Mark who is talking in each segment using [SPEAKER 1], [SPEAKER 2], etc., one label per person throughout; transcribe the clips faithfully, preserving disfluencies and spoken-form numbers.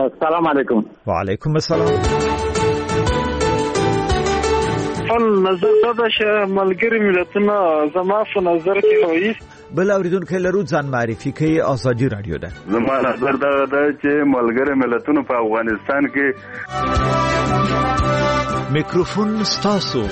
[SPEAKER 1] السلام علیکم.
[SPEAKER 2] وعلیکم السلام.
[SPEAKER 3] خپل نظر دا چې ملګری ملتونه زما په نظر کې وایي.
[SPEAKER 2] بل اوریدونکو لرو ځان معرفي کوي. آزادي رادیو ده.
[SPEAKER 4] زما نظر دا ده چې ملګری ملتونه په افغانستان کې
[SPEAKER 2] میکروفون ستاسو.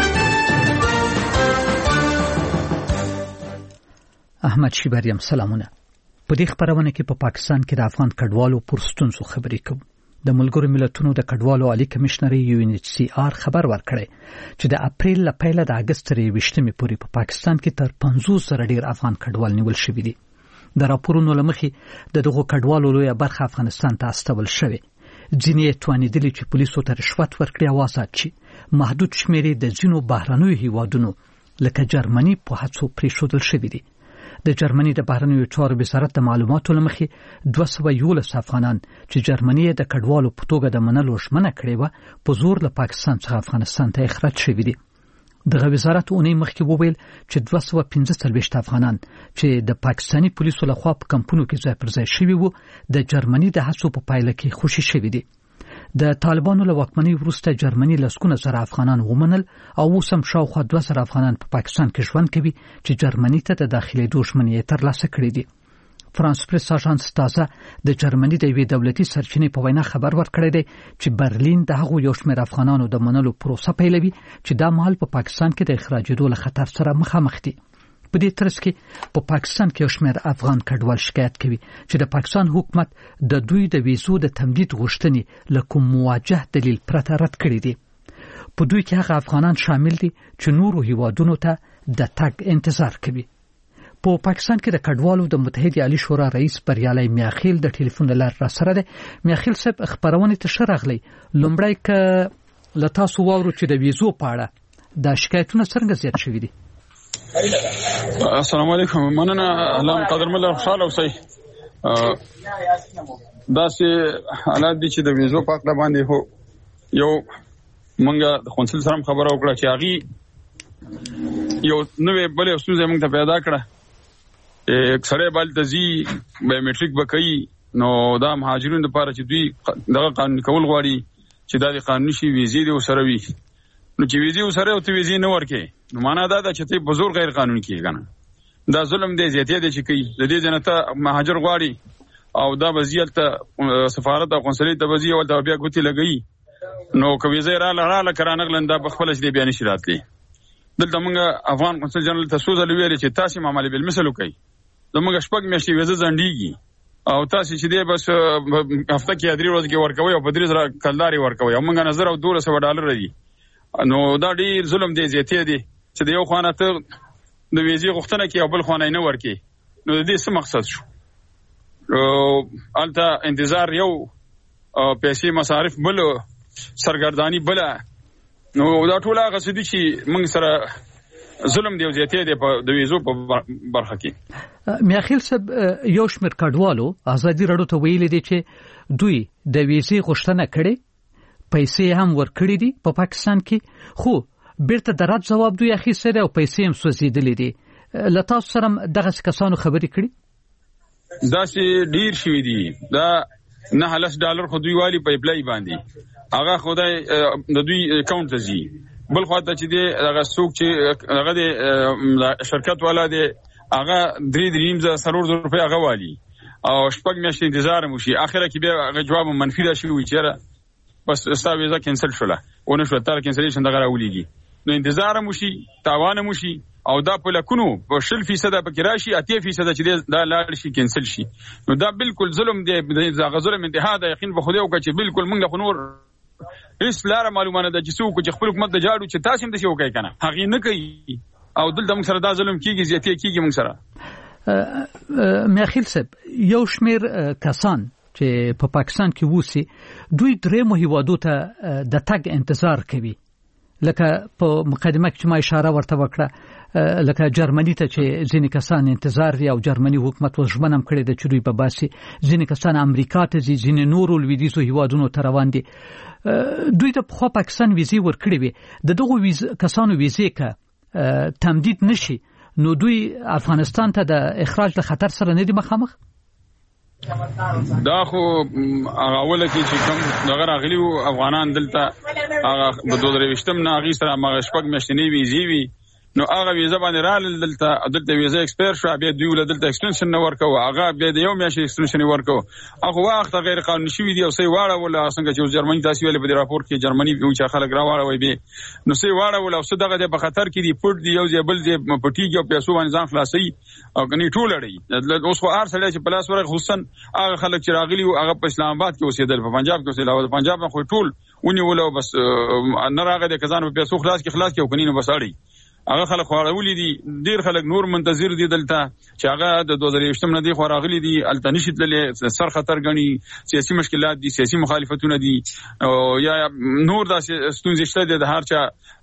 [SPEAKER 5] احمد شیبریم سلامونه. په دې خبرونه کې په پا پاکستان کې د افغان کډوالو پر ستونزو خبرې کوو. د ملګرو ملتونو د کډوالو عالی کمشنر یو ان ایچ سی آر خبر ورکړی چې د اپریل ل پیله د اگست تر یوویشتمې پورې په پا پاکستان کې تر پنځوس زره ډیر افغان کډوال نیول شوي دي. د راپورونو لمخې د دغو کډوالو لویه برخه افغانستان ته استول شوې. ځینې توانیدلي چې پولیسو ته رشوت ورکړي او آزاد شي. محدود شمیرې د ځینو بهرنیو هیوادونو لکه جرمني په هڅو پرېښودل شوي دي. د جرمني د بهرنیو چارو وزارت د معلوماتو لمخې دوه سوه یولس افغانان چې جرمني د کډوالو په توګه د منلو ژمنه کړې وه په زور له پاکستان څخه افغانستان ته اخراج شوي دي. دغه وزارت اونۍ مخکې وویل چې دوه سوه پنځه څلوېښت افغانان چې د پاکستاني پولیسو لخوا په کمپونو کې ځای پر ځای شوي وو د جرمني د هڅو په پایله کې خوشي شوي دي. د طالبانو له واکمنۍ وروسته جرمني لسګونه زره افغانان ومنل او اوس هم شاوخوا دوه زره افغانان په پاکستان کې ژوند کوي چې جرمني ته د داخلېدو ژمنې یې ترلاسه کړې دي. فرانس پریس اژانس تازه د جرمني د یوې دولتي سرچینې په وینا خبر ورکړی دی چې برلین د هغو یو شمېر افغانانو د منلو پروسه پیلوي چې دا مهال په پاکستان کې د اخراجېدو له خطر سره مخامخ دي. په دې ترڅ کې په پاکستان کې یو شمېر افغان کډوال شکایت کوي چې د پاکستان حکومت د دوی د ویزو د تمدید غوښتنې له کوم مواجه دلیل پرته رد کړي دي. په دوی کې هغه افغانان شامل دي چې نورو هیوادونو ته د تګ انتظار کوي. په پاکستان کې د کډوالو د متحده عالی شورا رئیس بریالي میاخیل د ټلیفون له لارې را سره ده. میاخیل صاحب خبرونه ته ښه راغلی. لومړی که له تاسو واورو چې د ویزو په اړه د شکایتونه څنګه زیات شوي دي.
[SPEAKER 6] السلام علیکم. مننه علام قدر مله خوشاله اوسئ. دا چې حالات دي چې د ویزو په اړه باندې هو یو مونږه د قونسل سره خبره وکړه چې هغه یو نوې بلې ستونزه موږ ته پیدا کړه. اکثره بل تزي بایومټریک بکې نو دا مهاجرینو لپاره چې دوی دغه قانون کول غواړي چې دا د قانوني شي ویزې دی وسره وي نو چې ویزې وسره او ته ویزې نه ورکې نو معنا دا ده چې ته په زور غیر قانوني کیږي کنه. دا ظلم دی زیاتې دی چې کوي د دې جنته مهاجر غواړي او دا وضعیت ته سفارت او قونسلې ته وضعیت او دا بیا ګوتی لګي نو کوي زه را لاله کرانغلند په خپل شې بیان شي راتلی. دلته موږ افغان قونسل جنرال ته سوزل ویل چې تاسو معاملې بل مثال وکړي. زموږ شپږ میاشتې ویزه ځنډيږي او تاسو چې دی بس هفته کې درې ورځې کې ورکوي او په درې زره کلداري ورکوي او موږ نظر او دوه سوه ډالر دی. نو دا ډیر ظلم دی زیاتې دی چې د یو خانه ته د ویزې غوښتنه کوي او بل خانه نه ورکي. نو د دې څه مقصد شو؟ الته انتظار یو پیسې مصارف بل سرګردانی بل. نو دا ټول هغه څه دي چې موږ سره ظلم دی زیاتې دی په د ویزو په برخه کې.
[SPEAKER 5] میاخیل صاحب یو شمېر کډوالو آزادي رادیو ته ویلي دي چې دوی د ویزې غوښتنه کړې پیسې هم ورکړې دي په پاکستان کې خو بیرته د رد جواب دوی اخیستی دی او پیسې هم سوځېدلې دي. له تاسو سره دغسې کسانو خبرې کړي؟
[SPEAKER 6] داسې ډیر شوي دي. دا نه لس ډالر خو دوی والي په اپلای باندې هغه خدای د دوی اکاونټ ته ځي. بل خو ته چې دی هغه څوک چې هغه د شرکت والا دی هغه درې دریم زره څلور زره روپۍ هغه والي او شپږ میاشتې انتظار مو شي. اخره کې بیا هغه جواب منفي راشي وي چې بس ستا ویزه کینسل شوله ونه شو تر کینسلیشن دغه راولېږي. نو انتظار مو شي تاوان مو شي او دا په لکونو په شل فیصد پکې راشي اتیا فیصد چې دا لاړ شي کینسل شي. نو دا بالکل ظلم دی. دا ظلم انتها دا یقین به خدای وکړي چې بالکل موږ خو نور هیڅ لاره معلومانه ده چې څوک چې خپل حکومت د جاړو چې تاسو هم د شي وکړي کنه هغه نه کوي او دلته موږ سره دا ظلم کیږي زیاتې کیږي موږ سره.
[SPEAKER 5] میاخیل صاحب یو شمېر کسان چې په پاکستان کې ووسی دوی درې هیوادو ته د تګ انتظار کوي. لکه په مقدمه کې ما اشاره ورته وکړه لکه جرمني ته چې ځینې کسان انتظار دي او جرمني حکومت وژمنه کړې ده چې دوی به باسي. ځینې کسان امریکا ته ځي ځینې نورو لویدیځو هیوادونو ته روان دي. دوی ته خو پاکستان ویزې ورکړې وي د دغو کسانو ویزې که تمدید نشي نو دوی افغانستان ته د اخراج له خطر سره نه دي مخامخ؟
[SPEAKER 6] دا خو هغه ول کې چې کوم دغه راغلي افغانان دلته هغه د دوه درې وشتم نه غي سره مغه شپږ مشتنی ویزي وی نو هغه ویزه باندې رال دلته دلته ویزه ایکسپایر شو بیا دوی ول دلته ایکستنشن نه ورکو هغه بیا د یو میاشتې ایکستنشن ورکو هغه وخت غیر قانوني شوی دی او سي واړه ول څنګه چې جرمني تاسو ویل په راپور کې جرمني یو چې خلک راوړل وي به نو سي واړه ول او څه دغه په خطر کې دی پټ دی یو ځبل دی پټیږي او پیسو باندې ځان خلاصي او کني ټول لري اوس خو ار سره چې پلاس ورغ حسن هغه خلک چې راغلي او هغه په اسلام آباد کې اوسېدل په پنجاب کې اوسېدل او پنجاب نه خو ټول ونی ول بس نه راغی د کزان په پیسو خلاص کې خلاص کې او کني نو بس اړي هغه خلک خورولې دي ډیر خلک نور منتظر دي دلته چې هغه د دوه زره وشتم نه دي خورغلي دي التنشت للې سر خطر غني سیاسي مشکلات دي سیاسي مخالفتونه دي او یا نور د ستونزې شته د هر چا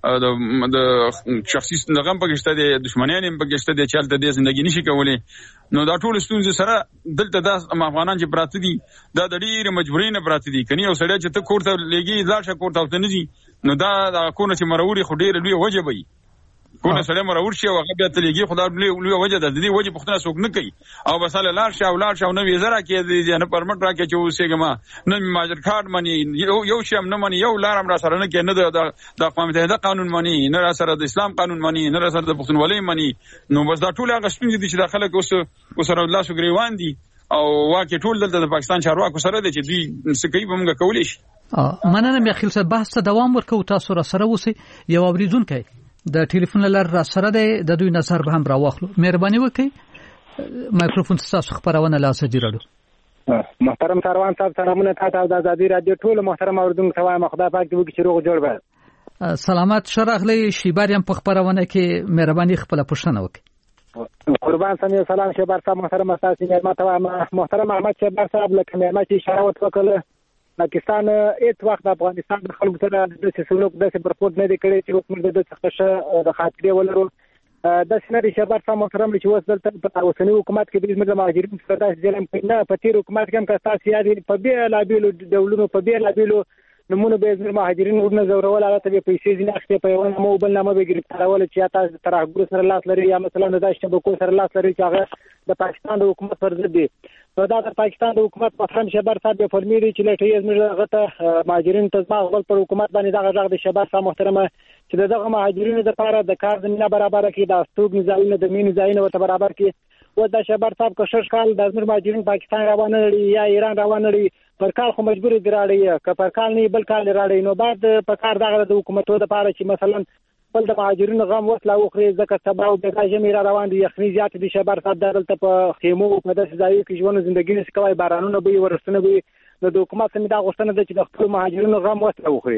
[SPEAKER 6] د شخصي نغم پکشته دي دښمنان هم پکشته دي چې الته د ژوندۍ نشي کولای نو دا ټول ستونزې سره دلته د افغانان چې پراته دي دا د ډیر مجبورین پراته دي کني او سړی چې ته کوړه لګي لاشه کوړه ته نه دي نو دا د کونه چې مروري خو ډیر لوی وجه وي کونه سره مرور شي او هغه بیا تلګي خدای لوی وجه د دې وجه پختنه څوک نه کوي او بساله لار شاو لار شاو نو ویزه راکې دي نه پرمټ راکې چې اوسېګما نه ماجر کارت منی یو شیم نه منی یو لارم را سره نه کې نه د د اقوام متحده قانون منی نه را سره د اسلام قانون منی نه را سره د پښتونولۍ منی نو بس دا ټول هغه ستونزې دي چې داخله کې اوس اوس سره الله شګریوان دي او واکه ټول دلته د پاکستان چارواکو سره دي چې دوی سکی به موږ کولای شي
[SPEAKER 5] مننه مې خپل څه بحث ته دوام ورکو تاسو را سره اوسئ یو اوریدونکو د ټلیفون لار را سره د دوی نظر به هم راوخلو مهرباني وکړئ مایکروفون تاسو خبرونه لاسه جوړو
[SPEAKER 1] محترم کاروان صاحب سلامونه تاسو د ازادي رادیو ټول محترم اوریدونکو ته وایم خدای پاک دې وکړي چې روغ جوړ وي
[SPEAKER 5] سلامات شرغلی شیباریم په خبرونه کې مهرباني خپل پوښتنه وکړئ
[SPEAKER 1] قربان سمي سلام شیبار صاحب محترم تاسو مېرمن ته وایم محترم احمد شیبار صاحب لکه مېرمن چې اشاره وکړه پاکستان هیڅ وخت افغانستان د خلکو سره د سلوک د برپورت نه دی کړی چې اوس موږ د څه د خاطرې ولرو د سنري شباب سم محترم چې اوس دلته په اوسنی حکومت کې د موږ مهاجرین سره داسې ځلم نه په تیر حکومت کې هم کاساسي یادي په بیا لا بیلو دولونو په بیا لا بیلو نمونه به زموږ مهاجرین ورنه زورول هغه ته پیسې ځینې اخته په یو نامو بل نامه به ګرفتارول چې تاسو ترهګر سره لاس لري یا مثلا د شبکو سره لاس لري چې هغه د پاکستان د حکومت پر ضد دي نو دا د پاکستان د حکومت محترم شباب صاحب په فرمیږي چې لټي زموږ غته مهاجرین ته ځما پر حکومت باندې دا غږ د شباب صاحب محترمه چې دغه مهاجرینو لپاره د کار زمينه برابر کړي د استوګ نزاعینه د مين نزاعینه ورته برابر کړي و دا شباب صاحب کو شش کال د زموږ مهاجرین پاکستان روان لري یا ایران روان لري پر کال خو مجبور دي راړي که پر کال نه بل کال راړي نو بعد په کار دغه د حکومتو لپاره چې مثلا بل د مهاجرینو غم وسله وخري ځکه سبا او د جمعې را روان دي یخني زیات دي شباب صاحب دلته په خیمو په داسې ځای کې ژوند ژوندۍ نشي کوي بارانونه به ورستنه به د حکومت سمې دا غوښتنه ده چې د خپل مهاجرینو غم وسله وخري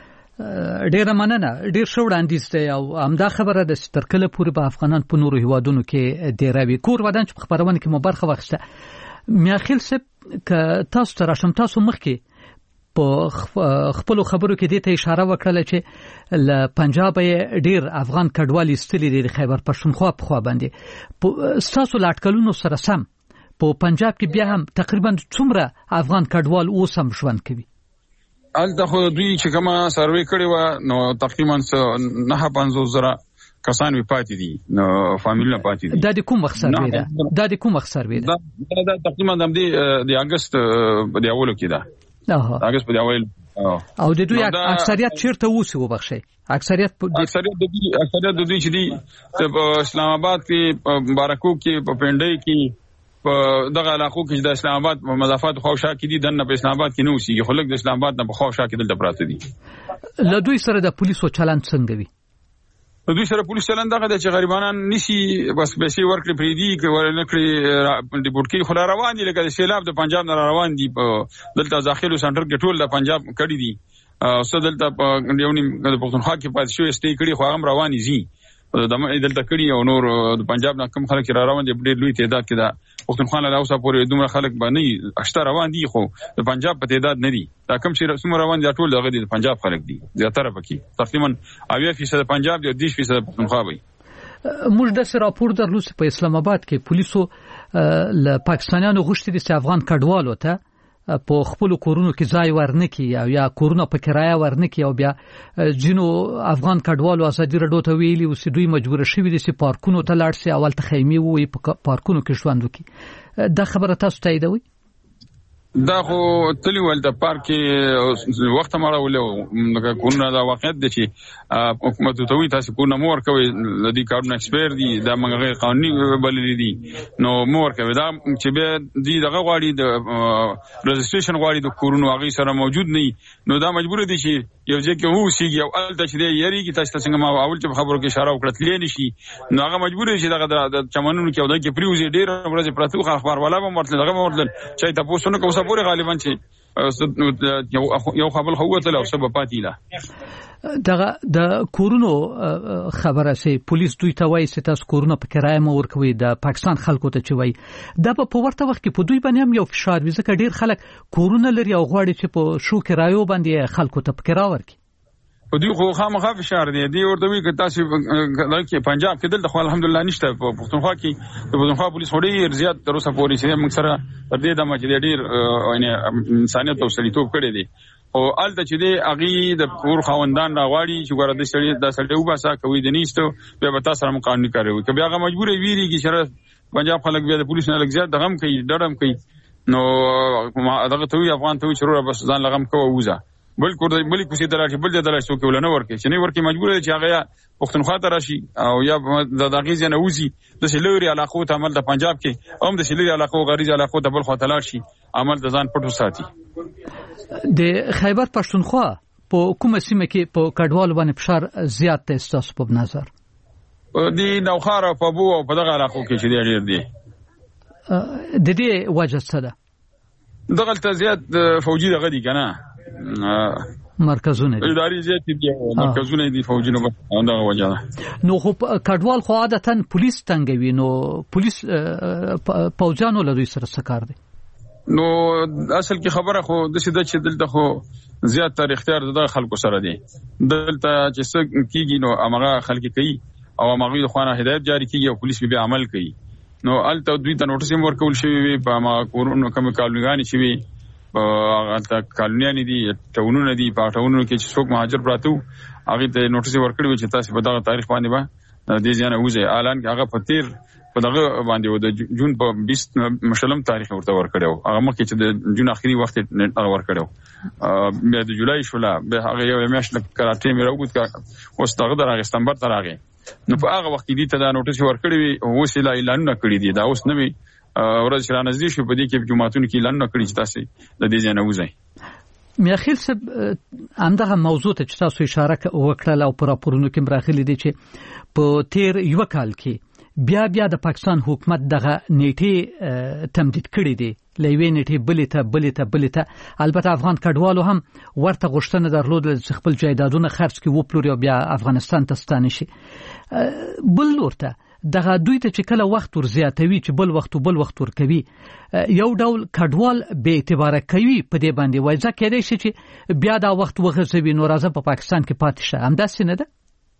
[SPEAKER 5] ډیر مننه ډیر شو وړاندیز دی او همدا خبره د سترکله پورې په افغانان په نورو هیوادونو کې ډیروي کور ودان چې خبرونه کې مبارخه واخسته میاخیل سپ ک تاسو تر شم تاسو مخکې په خپل خبرو کې دې ته اشاره وکړه چې ل پنجاب ډیر افغان کډوالي استلي د خیبر پښتونخوا په خوا باندې تاسو لاټکلونو سره سم په پنجاب کې بیا هم تقریبا څومره افغان کډوال اوسم ژوند کوي
[SPEAKER 6] الته خو دوی چې کومه سروې کړې و نو تقریبا نه پنځوس زره کسان وی پاتې دي نو فامیلونه پاتې دي
[SPEAKER 5] دا د کوم وخت سروې ده دا د کوم وخت سروې
[SPEAKER 6] ده دا تقریبا د د اگست د اولو کې ده
[SPEAKER 5] اه
[SPEAKER 6] اگست په اول
[SPEAKER 5] او د دوی اکثریت چیرته وسی وبخښي اکثریت
[SPEAKER 6] اکثریت د دوی اکثریت د دوی چې دي په اسلام آباد کې په بارکو کې په پنډۍ کې په دغه علاقو کې د اسلام آباد په مضافات خوشا کې دي دنه په اسلام آباد کې نو سي خلک د اسلام آباد نه په خوشا کې دلته پراته دي
[SPEAKER 5] له دوی سره د پولیسو چلند څنګه وي
[SPEAKER 6] دوی سره پولیس چلند دغه چې غریبانان نشي بس پیسې ورکړي پریدي کې ورنکړي ډیپورټ کې خلا روان دي لکه سیلاب د پنجاب نه روان دي دلته ځاخلو سنټر کې ټول د پنجاب کړي دي او څه دلته په یونی د پښتونخوا کې پاتې شوی استي کړي خو هم روان دي دمه دلته کړي او نور د پنجاب نه کم خلک را روان دي ډېر لوی تعداد کې دا پښتونخوا له اوسه پورې دومره خلک باندې اشته روان دي خو د پنجاب په تعداد نه دي دا کم چې رسوم روان دي ټول دغه دي د پنجاب خلک دي زیاتره پکې تقریبا اویا فیصد پنجاب دي او دېرش فیصد پښتونخوا وي
[SPEAKER 5] موږ د راپور درلوس په اسلام آباد کې پولیسو له پاکستانیانو غوښتي دي چې افغان کډوالو ته په خپل کورونو کې ځای ورنکي او یا کورونه په کرایه ورنکي او بیا جنو افغان کډوالو ازادي رډو ته ویلي او سې دوی مجبور شوي دي چې پارکونو ته لاړ شي اول ته خیمه وي په پارکونو کې ژوند وکړي دا خبره تاسو تاییدوي
[SPEAKER 6] دا خو تلی ول د پارک وخت مړولو کونه دا واقعیت دي چې حکومت ته وی تاسو کونه مور کوي د دې کارونه ایکسپایر دي دا موږ غیر قانوني بللي دي نو مور کوي دا چې به دې دغه غواړي د رجسټریشن غواړي د کورونو هغه سره موجود نه نو دا مجبور دي چې یو ځکه هو سیږي او ال د چې یری کی تاسو څنګه ما اول چې خبرو کې اشاره وکړه تلې نشي نو هغه مجبور دي چې دغه د چمنونو کې او د کې پریوزي ډیر ورځې پرتو اخبار ولا به مرتل دغه مرتل چې تاسو نو کومه پورې غالبا چې یو خبر هوته له سبب پاتیله
[SPEAKER 5] دغه د کورونو خبره سي پولیس دوی ته وایي چې تاسو کورونه په کرایه مو ورکوي د پاکستان خلکو ته چوي دا په ورته وخت کې په دوی باندې هم یو فشار وي ځکه ډیر خلک کورونه لري او غواړي چې په شو کرایو باندې خلکو ته په کرایه ورکړي
[SPEAKER 6] په دوی خو خامخا فشار دی دی ورته وی که تاسو لکه پنجاب کې دلته خو الحمدلله نشته په پښتونخوا کې د پښتونخوا پولیس وړي زیات تر اوسه پورې چې موږ سره تر دې د مجلې ډیر یعنی انسانیت او سړیتوب کړی دی او الته چې دی اغي د کور خاوندان راغواړي چې ګوره د سړی د سړی وباسا کوي د نیستو به به تاسو سره قانوني کوي که بیا هغه مجبور ویری کې شرط پنجاب خلک بیا د پولیس نه لګ زیات دغم کوي ډرم کوي نو دغه ته وی افغان ته وی شروع بس ځان لغم کوه وزه بل کور د بل کوسي دراشي بل د دراشي کې ولنه ورکه چې نه ورکه مجبور دي چې هغه پښتونخوا ته راشي او یا د دغه ځنه وزي د شلوري علاقو ته عمل د پنجاب کې هم د شلوري علاقو غریز علاقو ته بل خوا ته لاړ شي عمل د ځان پټو ساتي
[SPEAKER 5] د خیبر پښتونخوا په کومه سیمه کې په کډوال باندې فشار زیات دی تاسو په نظر
[SPEAKER 6] دی نوخاره په بو او په دغه علاقو کې چې ډیر دی
[SPEAKER 5] د دې وجه څه ده
[SPEAKER 6] دغه ته زیات فوجي دغه دي کنه
[SPEAKER 5] مرکزونه دي
[SPEAKER 6] اداري زیات دي مرکزونه دي فوجي نو دغه وجه ده
[SPEAKER 5] نو خو کډوال خو عادتا پولیس تنګوي نو پولیس پوجانو له دوی سره سکار دي
[SPEAKER 6] نو اصل کې خبره خو د څه د چې دلته خو زیات تر اختیار د خلکو سره دي دلته چې څه کیږي نو هغه خلک کوي او هغه د خوانه هدایت جاری کیږي او پولیس به عمل کوي نو الته دوی ته نوټیس ورکول شوی په ما کورونو کوم کالونګانی شوی الته کالونیان دي ټاونونه دي په ټاونونو کې چې څوک مهاجر پراته هغه ته نوټیس ورکړي چې تاسو په دغه تاریخ باندې به د ځانه وځي اعلان هغه په تیر په دغه باندې و د جون په بیس مشلم تاریخ ورته ورکړو هغه مخکې چې د جون اخري وخت هغه ورکړو بیا د جولای شولا به هغه یو میاشت کراټي مې راوګت کا اوس دغه درغه ستمبر ترغه نو په هغه وخت کې دې ته دا نوټیس ورکړي او وسیله اعلانونه کړی دي دا اوس نوې ورځ را نږدې شو په دې کې جمعهتون کې اعلان کړی چې تاسو د دې ځای نه وځئ
[SPEAKER 5] میاخیل صاحب همدغه موضوع ته چې تاسو اشاره وکړه او پر راپورونو کې مراخلي دي چې په تیر یو کال کې بیا بیا د پاکستان حکومت دغه نیټه تمدید کړې دي لوي نیټه بلې ته بلې ته بلې ته البته افغان کډوالو هم ورته غوښتنه درلود چې خپل جایدادونه خرڅ کړي وپلوري او بیا افغانستان ته ستانه شي بل لورته دغه دوی ته چې کله وخت ور زیاتوي چې بل وخت بل وخت ور کوي یو ډول کډوال به اعتبار کوي په دې باندې وایي ځکه دی چې بیا دا وخت وغځوي نو راځه په پاکستان کې پاتې شه همداسې نه ده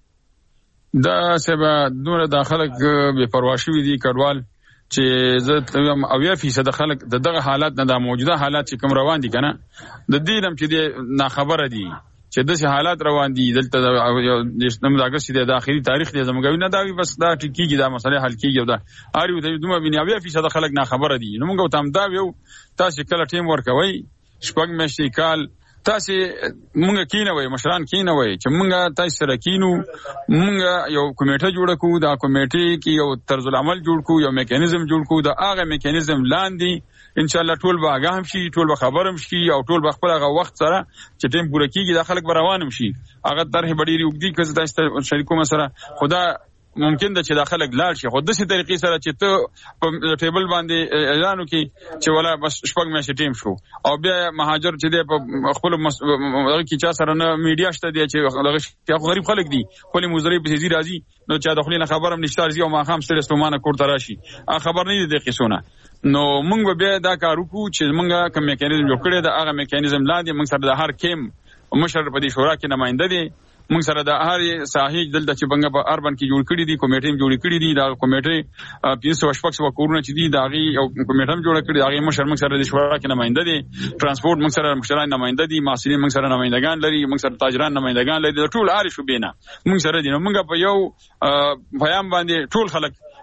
[SPEAKER 6] دا سبا دونه داخله به پروا شوی دي کډوال چې زه تم او یا فیصد خلک دغه حالات نه د موجوده حالات چې کوم روان دي کنه د دې نم چې نه خبره دي چې د حالات روان دي دلته د نومبر اگست د اخري تاریخ دی زموږ نه دا بس دا ټکیږي دا مسله حل کیږي دا اړ یو د دوه بنیاوی فیصد خلک نه خبره دي نو موږ تم دا یو تاسو کله ټیم ورکوي شپږ میاشتې کال تاسو مونږ کینوي مشران کینوي چې مونږ تاسو سره کینو مونږ یو کمیټه جوړ کړو دا کمیټه کې یو طرز العمل جوړ کړو یو میکانیزم جوړ کړو دا هغه میکانیزم لاندې ان شاء الله ټول به آگاه هم شي ټول به خبرم شي او ټول به خپل هغه وخت سره چې ټیم پوره کیږي د خلک روانم شي هغه طرح بډيري وګدي که تاسو شریکو مسره خدا ممکن ده چې داخله لاړ شي خو د څه طریقې سره چې ته په ټیبل باندې اعلان وکړي چې ولا بس شپږ میاشتې ټیم شو او بیا مهاجر چې دی په خپل هغه کې چا سره نه میډیا شته دی چې هغه غریب خلک دي خپل مزري په زی راځي نو چا داخلي خبرم نشته ارزي او ما خام سره استومانه کوړه راشي خبر نه دی قصونه نو موږ به دا کار وکړو چې موږ کوم میکانیزم جوړ کړی دا هغه میکانیزم لاندې موږ سره د هر کیم مشر په دې شورا کې نمائنده دي موږ سره د هر ساحې دلته چې بنګ په اربن کې جوړ کړی دي کمیټې جوړ کړی دي دا کمیټې پنځه سوه شپږ سوه کورونه چې دي دا غي او کمیټه جوړ کړی دا غي مشر موږ سره د شورا کې نمائنده دي ترانسپورت موږ سره مشران نمائنده دي محصلین موږ سره نمائندگان لري موږ سره تاجران نمائندگان لري ټول اړ شو بینه موږ سره دي موږ په یو پیام باندې ټول خلک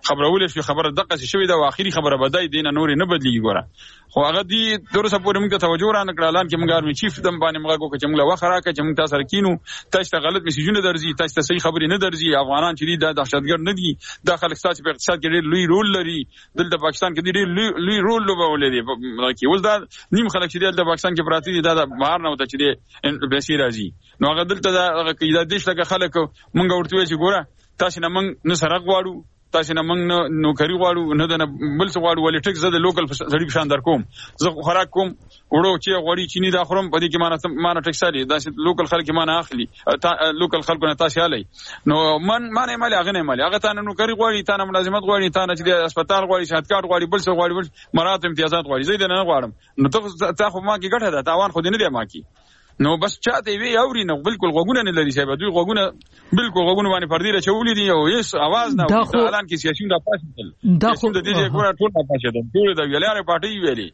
[SPEAKER 6] خبرول شي خبره دغه شوی دا اخیری خبره بدای دینه نور نه بدلی ګوره خو هغه دی تر څه پورې موږ ته توجه را نه کړل چې موږ ارمي چیف دم باندې موږ کو چې موږ وخت راکې چې موږ تاسو رکینو تاسو ته غلط میسجونه درځي تاسو ته صحیح خبرې نه درځي افغانان چې د دهشتګر نه دي د خلک ساتي په اقتصاد کې ډېر لوی رول لري دلته پاکستان کې ډېر لوی رول لوبولې دي کې ول دا نیم خلک چې د پاکستان کې پراتی دي دا بهر نه وته چې د پیسې راځي نو هغه دلته دا د دیش لکه خلک موږ ورته چې ګوره تاسو نه موږ نه سره غواړو تاسو نه موږ نوکری غواړو نه د بل څه غواړو ولې ټیکس د لوکل سړي په شان در کوم زه خوراک کوم وړو چې غوړي چینی دا خورم په دې کې مانه مانه ټیکس لري دا چې لوکل خلک مانه اخلي لوکل خلکو نه تاسو علي نو من مانه مالي هغه نه مالي هغه ته نوکری غواړي ته نه ملازمت غواړي ته نه چې هسپتال غواړي شهادت کارت غواړي بل څه غواړي مراتب امتیازات غواړي زه دې نه غواړم نو ته خو ما کې ګټه ده تاوان خو دې نه دی ما کې نو بس چاته وی اوري نو بالکل غوګونه نه لري صاحب دوی غوګونه بالکل غوګونه باندې پردي را چولې دي او هیڅ आवाज نه اعلان کې سیاسيون د پاسې
[SPEAKER 5] دا خو
[SPEAKER 6] د دې ګوره ټول نه پاسې ده ټول د ویلاره پارټي ویلي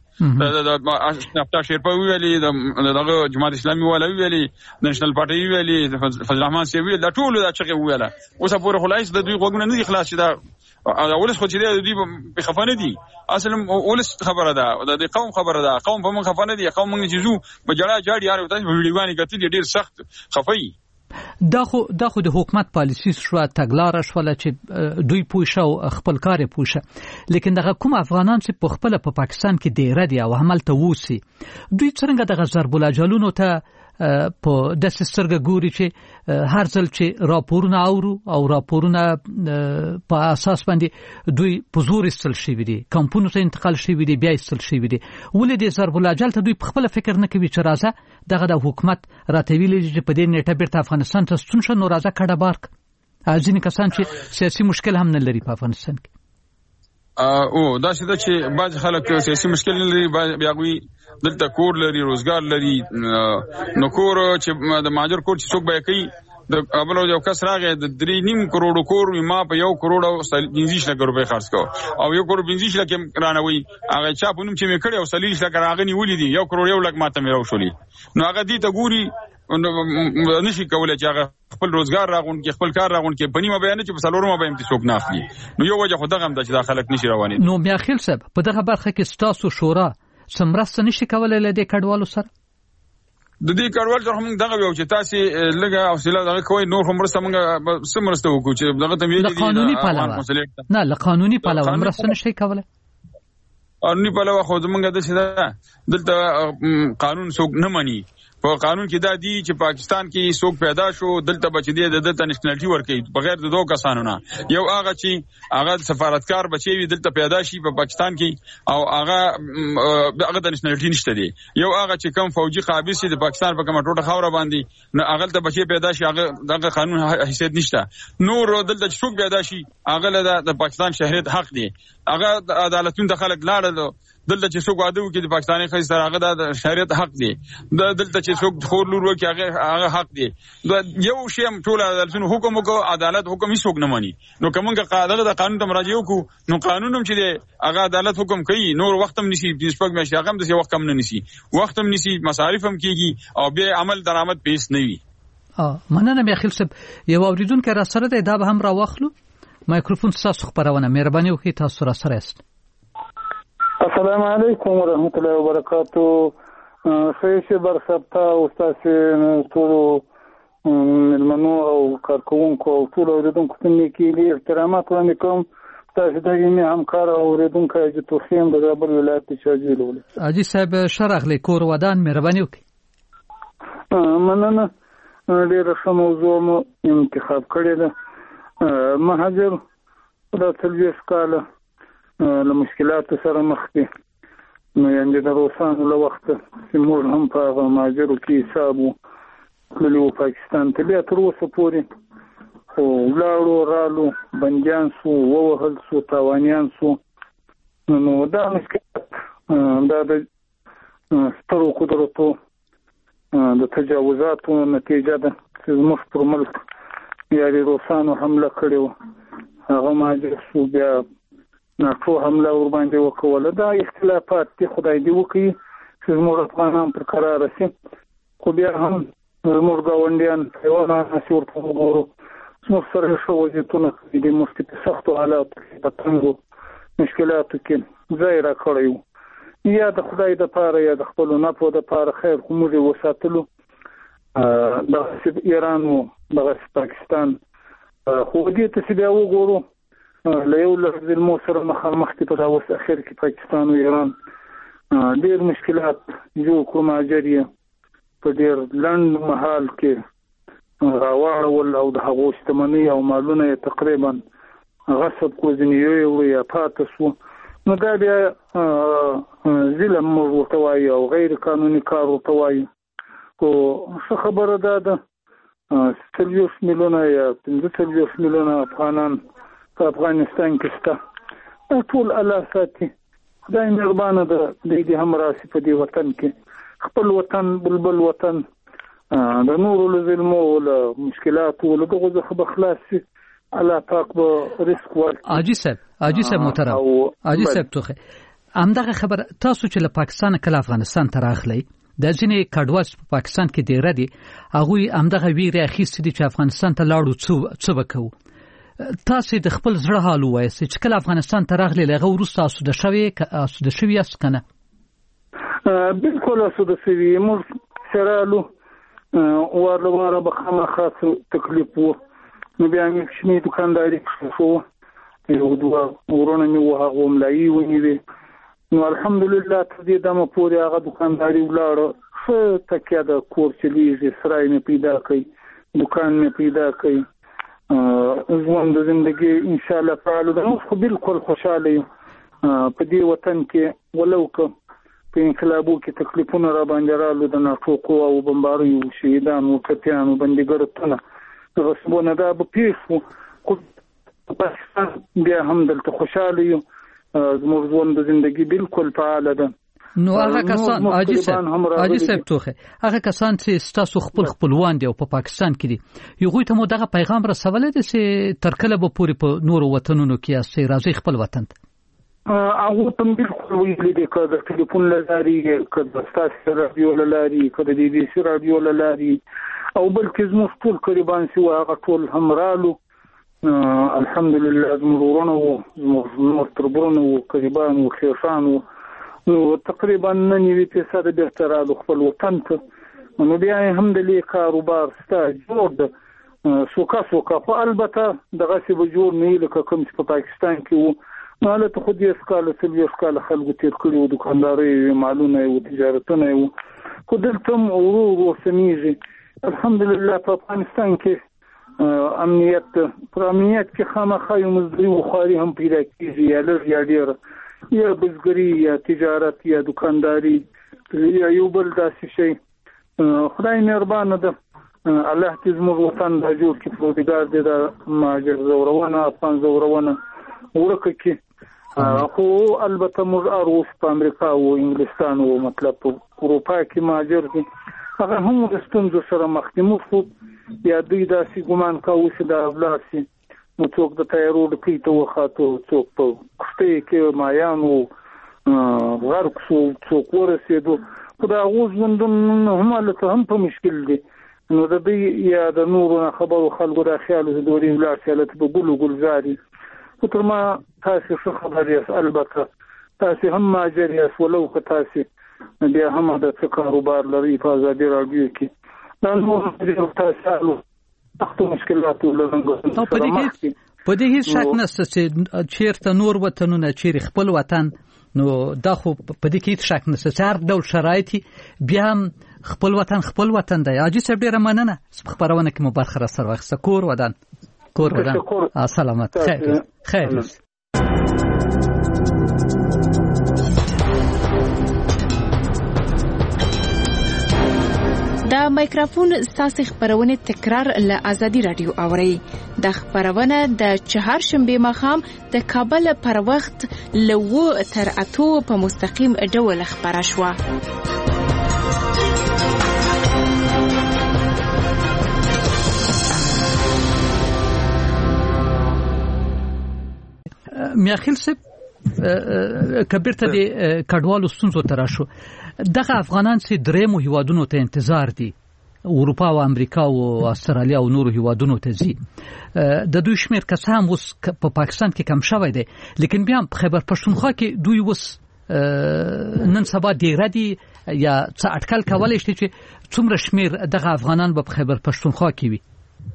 [SPEAKER 6] د نفتا شیرپا ویلي د دغه جماعت اسلامي ولا ویلي نېشنل پارټي ویلي فضل الرحمن سی ویل دا ټول دا چې ویله اوس پورې خلاص د دوی غوګونه نه خلاص شي دا اولس خو چې دوی په خفانه دي اصل اولس خبره ده د قوم خبره ده قوم په من خفانه دي قوم موږ چې زو په جړه جاړي یاره تاسو په ویډیوګانی کتل ډیر سخت خفي
[SPEAKER 5] دا خو دا خو د حکومت پالیسی شو تګلار شول چې دوی پوښه او خپل کار پوښه لیکن دغه کوم افغانان چې په خپل په پاکستان کې ډیر دي او عمل ته ووسی دوی څنګه دغه ضرب الجلونو ته په د سترګ ګوري چې هر ځل چې راپورونه اورو او راپورونه په اساس باندې دوی په زور استل شي وي دي کمپونو ته انتقال شي وي دي بیا استل شي وي دي ولې د ضرب الجل ته دوی په خپل فکر نه کوي چې راځه دغه د حکومت راتویل چې په دې نیټه بیرته افغانستان ته ستون شو نو راځه کډه بارک ځینې کسان چې سیاسي مشکل هم نه لري په افغانستان کې
[SPEAKER 6] او دا چې بعض خلک سیاسي مشکل نه لري بیا غوي دلته کور لري روزګار لري نو کور چې د ماجر کور چې څوک به کوي د ابلو یو کس راغی د درې نیم کروڑ کور ما په یو کروڑ او پنځه لک روپۍ خرڅ کو او یو کروڑ پنځه لک رانوي هغه چا په نوم چې مې کړی او سلیش لک راغنی ولې دي یو کروڑ یو لک ماته مې راوښولي نو هغه دې ته ګوري نشي کولای چې هغه خپل روزګار راغون کې خپل کار راغون کې بنی ما بیان چې په سلورمه به امتیاز نه اخلي نو یو وجه خدای غم د چې داخلك نشي رواني
[SPEAKER 5] نو بیا خیل صاحب په دغه برخه کې ستاسو شورا سمرسته نشي کولای لدې کډوالو سره
[SPEAKER 6] د دې کډوال سره هم دغه یو چې تاسو لګه حوصله دغه کوی نور هم مرسته موږ سمرسته وکړو چې دغه ته ویلي
[SPEAKER 5] قانوني پالاوه نه له قانوني پالاوه مرسته نشي کولای
[SPEAKER 6] قانوني پالاوه خو زمونږ د څه دلته قانون څوک نه مانی په قانون کې دا دی چې پاکستان کې څوک پیدا شو دلته بچی دی د دلته نېشنلټي ورکړي بغیر د دوه کسانو نه یو هغه چې هغه سفارتکار بچی وي دلته پیدا شي په پاکستان کې او هغه هغه د نېشنلټي نشته دی یو هغه چې کم فوجي قابل سي د پاکستان په کومه ټوټه خاور باندې نه هغه ته بچی پیدا شي هغه دغه قانون حیثیت نشته نور دلته څوک پیدا شي هغه د پاکستان شهريت حق دی هغه عدالتونو د خلک لاړل دلته چې څوک واده وکړي د پاکستاني ښځې سره هغه د شریعت حق دی دلته چې څوک خور لور وکړي هغه هغه حق دی یو شی هم ټول عدالتونو حکم وکړو عدالت حکم هیڅ څوک نه مانی نو کومه قاعده د قانون ته مراجعه وکړو نو قانون هم چې دی هغه عدالت حکم کوي نور وخت هم نشي د شپږ میاشتې هغه هم د وخت کم نه نشي وخت هم نشي مصارف هم کیږي او به عمل درآمد پیس نه وي
[SPEAKER 5] اه مننه بیا خیل صاحب یو اوریدونکو را سره دی دا به هم را واخلو مایکروفون تاسو خبرونه مهرباني وکړئ تاسو را سره است
[SPEAKER 7] السلام علیکم ورحمۃ اللہ وبرکاتہ خیش برسبتا استاد ټول ملمنو او کارکونکو او ټول اوریدونکو ته نیکی احترامات وړاندې کوم تاسو د یمه همکار اوریدونکو چې توخیم د زابل ولایت شاجیل ول
[SPEAKER 5] اجي صاحب شرغلی کور ودان مهرباني وکړئ
[SPEAKER 7] مننه ډیر ښه موضوع مو انتخاب کړی ده مهاجر د تلويش کاله له مشکلات سره مخ دي نو یعنی د روسانو له وخت چې موږ هم په ماجرو کې حساب کلو پاکستان ته بیا تر اوسه پورې خو لاړو رالو بندیان سو ووهل سو تاوانیان سو نو دا مشکلات دا د سترو قدرتو د تجاوزاتو نتیجه ده چې زموږ پر ملک یا د روسانو حمله کړې وه هغه ماجر سو بیا ناټو حمله ور باندې وکوله دا اختلافات دي خدای دې وکړي چې زموږ افغانان پر قرار شي خو بیا هم زموږ ګاونډیان په یوه ناسي ورته وګورو موږ سره شو وضعیتونه د مفتي په سختو حالاتو کې په تنګو مشکلاتو کې ځای را کړی یا د خدای د پاره یا د خپل نفو د پاره خیر خو موږ وساتلو د ایران او د پاکستان خو دې ته بیا وګورو له یو لږ د موسر مخامخ په تاسو اخر کې پاکستان او ایران ډېر مشکلات جو کوم اجریه په ډېر لنډ مهال کې راوړل او د هغو شتمنۍ او مالونه تقریبا غصب کو ځنیوي او یا پاتسو نو دا بیا ظلم ورته وایي او غیر قانوني کار ورته وایي کو څه خبره ده د څلوېښت میلیونه یا پنځه څلوېښت میلیونه افغانان په افغانستان کې شته ټول الله ساتي خدای مهربانه ده دې هم راسي په دې وطن کې خپل وطن بلبل وطن د نورو له ظلمو او له مشکلاتو او له دغو څخه به خلاص شي الله پاک به رزق ورکړي. حاجي صاحب حاجي صاحب محترم حاجي صاحب توخه همدغه خبر تاسو چې له پاکستان کله افغانستان ته راغلی د ځینې کډوال په پاکستان کې ډېر دي هغه همدغه ویره اخیستي دي چې افغانستان ته لاړو څه څه وکړو تاسو د خپل زړه حال وایي چې کله افغانستان ته راغلی لغه ورسته تاسو د شوي تاسو د شوي اس کنه بالکل تاسو د شوي موږ سرالو ورلواره بخمه خاص تکلیف وو نو بیا مې شنی دکانداري شو یو دوه ورونه مې وهغه ملایي ونیوي نو الحمدلله تر دې دمه پورې هغه دکانداري ولاړه څه تکیه د کور چلیږي سرای مې پیدا کړي دکان مې پیدا کړي ژوند د زندگی ان شاء الله تعالی د نو بالکل خوشاله یم په دې وطن کې ولو که په انقلابو کې تکلیفونه را باندې رالو د ناټوکو او بمباریو شهیدانو کتیانو بندګرتونه غصبونه دا به پیښ وو پاکستان بیا هم دلته خوشاله یو زموږ ژوند د زندگی بالکل فعاله ده
[SPEAKER 5] نو هغه کسان حاجي صاحب حاجي صاحب توخه هغه کسان چې تاسو خپل خپلوان دي او په پاکستان کې دي یو غوي ته مو دغه پیغام رسولې دي چې تر کله به پوری په نورو وطنونو کې اسي راځي خپل وطن ته
[SPEAKER 7] هغه تم بالکل ویلي دي که د ټلیفون لاري که د ستاسو رادیو لاري که د دې بي سي رادیو لاري او بلکې زموږ ټول قریبان سي هغه ټول همرالو الحمدلله زمرورونه او نور تربرونه او قریبان او خیشان نو تقریبا ننوي فیصد بهترالو خپل وطن ته نو بیا هم د لې کاروبار ستا جوړ د سوکا سوکا په البته دغه څه به جوړ نه لکه کوم چې په پاکستان کې وو نو له ته خو دې اسکاله سلوي اسکاله خلکو تیر کړي او دکانداري مالونه او تجارتونه او خو دلته ورو ورو سميږي الحمدلله په افغانستان کې امنیت پر امنیت کې خامخا یو مزدوري وخاري هم پیدا کیږي یا لږ یا ډېر یا بزګري یا تجارت یا دکانداري یا یو بل داسې شي خدای مهربانه ده الله دې زموږ وطن د جوړ کې پروردګار دې د ماجر زورونه افغان زورونه ورکه کې خو البته موږ اروس په امریکا او انګلستان او مطلب په اروپا کې ماجر دي هغه هم د ستونزو سره مخ دي موږ یا دوی داسې ګمان کوي چې د افلاسي نو څوک د تیارو د پیټو وخاتو څوک په کښته کې مایانو غرق شو څوک ورسېدو خو دا غوز وندم هم له هم په مشکل دي نو د دې یا د نورو خبرو خلکو د خیال د دوري ولاړ شاله په ګلو ګلزاري خو ما تاسو څه خبر یاست البته تاسو هم ماجر یاست ولو که تاسو بیا هم د کاروبار لري په ازادي راډیو کې دا نو تاسو تاسو مشکلات ولرئ
[SPEAKER 5] په دې په دې هیڅ شک نشته چې چیرته نور وطنونه چیرې خپل وطن نو دا خو په دې کې هیڅ شک نشته چې هر ډول شرایط بیا هم خپل وطن خپل وطن دی حاجي صاحب ډیره مننه خبرونه کې مو برخه را سره واخسته کور ودان کور ودان سلامت خیر خیر
[SPEAKER 8] دا مایکروفون ستاسو خبرونه تکرار له ازادي رادیو اوري د خبرونه د چهار شنبه مخام د کابل پر وخت لو تر اتو په مستقیم ډول خبره شوه
[SPEAKER 5] میاخیل سب کبیرته د کډوالو ستونزو تراشو دغه افغانان چې درېمو هیوادونو ته انتظار دي اروپا او امریکا او استرالیا او نورو هیوادونو ته ځي د دوی شمیر که څه هم اوس په پاکستان کې کم شوی دی لیکن بیا په خیبر پښتونخوا کې دوی اوس نن سبا ډیر دي یا څه اټکل کولای شي چې څومره شمیر دغه افغانان په خیبر پښتونخوا کې وي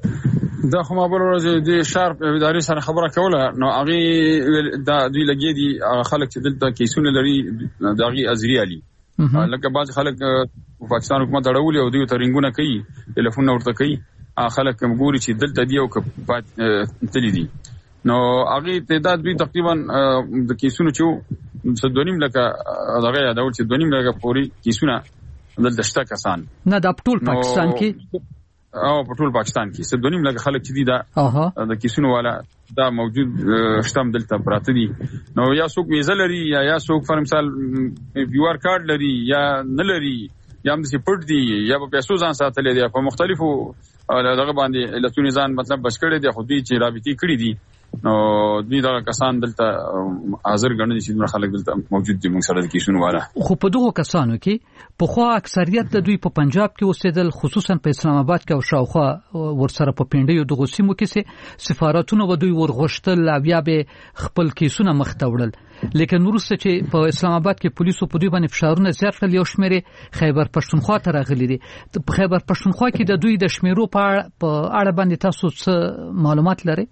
[SPEAKER 6] دا خو ما بل ورځ د شارپ ادارې سره خبره کوله نو هغه دا دوی لګي دي خلک چې دلته کیسونه لري دغه ازری علي لکه بعض خلک پاکستان حکومت اړولي او دوی ترنګونه کوي ټلیفون ورته کوي خلک کوم ګوري چې دلته دی او که تللی دي نو هغه تعداد دوی تقریبا د کیسونو چې صدونیم لکه دغه یادول چې دونیم لکه پوری کیسونه دلته شته کسان
[SPEAKER 5] نه د ټول پاکستان کې
[SPEAKER 6] او په ټول پاکستان کې صدونیم لکه خلک چې دي دا د کیسونو والا دا موجود شتم دلته پراته دي نو یا څوک ویزه لري یا یا څوک فر مثال یو آر کارت لري یا نه لري یا هم د پټ دي یا په پیسو ځان ساتلې دي په مختلفو دغه باندې لتونی ځان مطلب بچ کړي دي خو دې چې رابطي کړي دي نو دوی دا کسان دلته حاضر غنډي چې دوی خلک دلته موجود دي موږ سره د کیسونو والا
[SPEAKER 5] خو په دغه کسانو کې په خو اکثریت د دوی په پنجاب کې اوسېدل خصوصا په اسلام آباد کې او شاوخوا ورسره په پینډیو دغه سیمو کې سفارتونو و دوی ورغشتل او بیا به خپل کیسونه مخته وړل لیکن وروسته چې په اسلام آباد کې پولیسو په دوی باندې فشارونه زیات کړل یو شمېر خیبر پښتونخوا ته راغلي دي په خیبر پښتونخوا کې د دوی د شمیرو په اړه باندې تاسو څه معلومات لرئ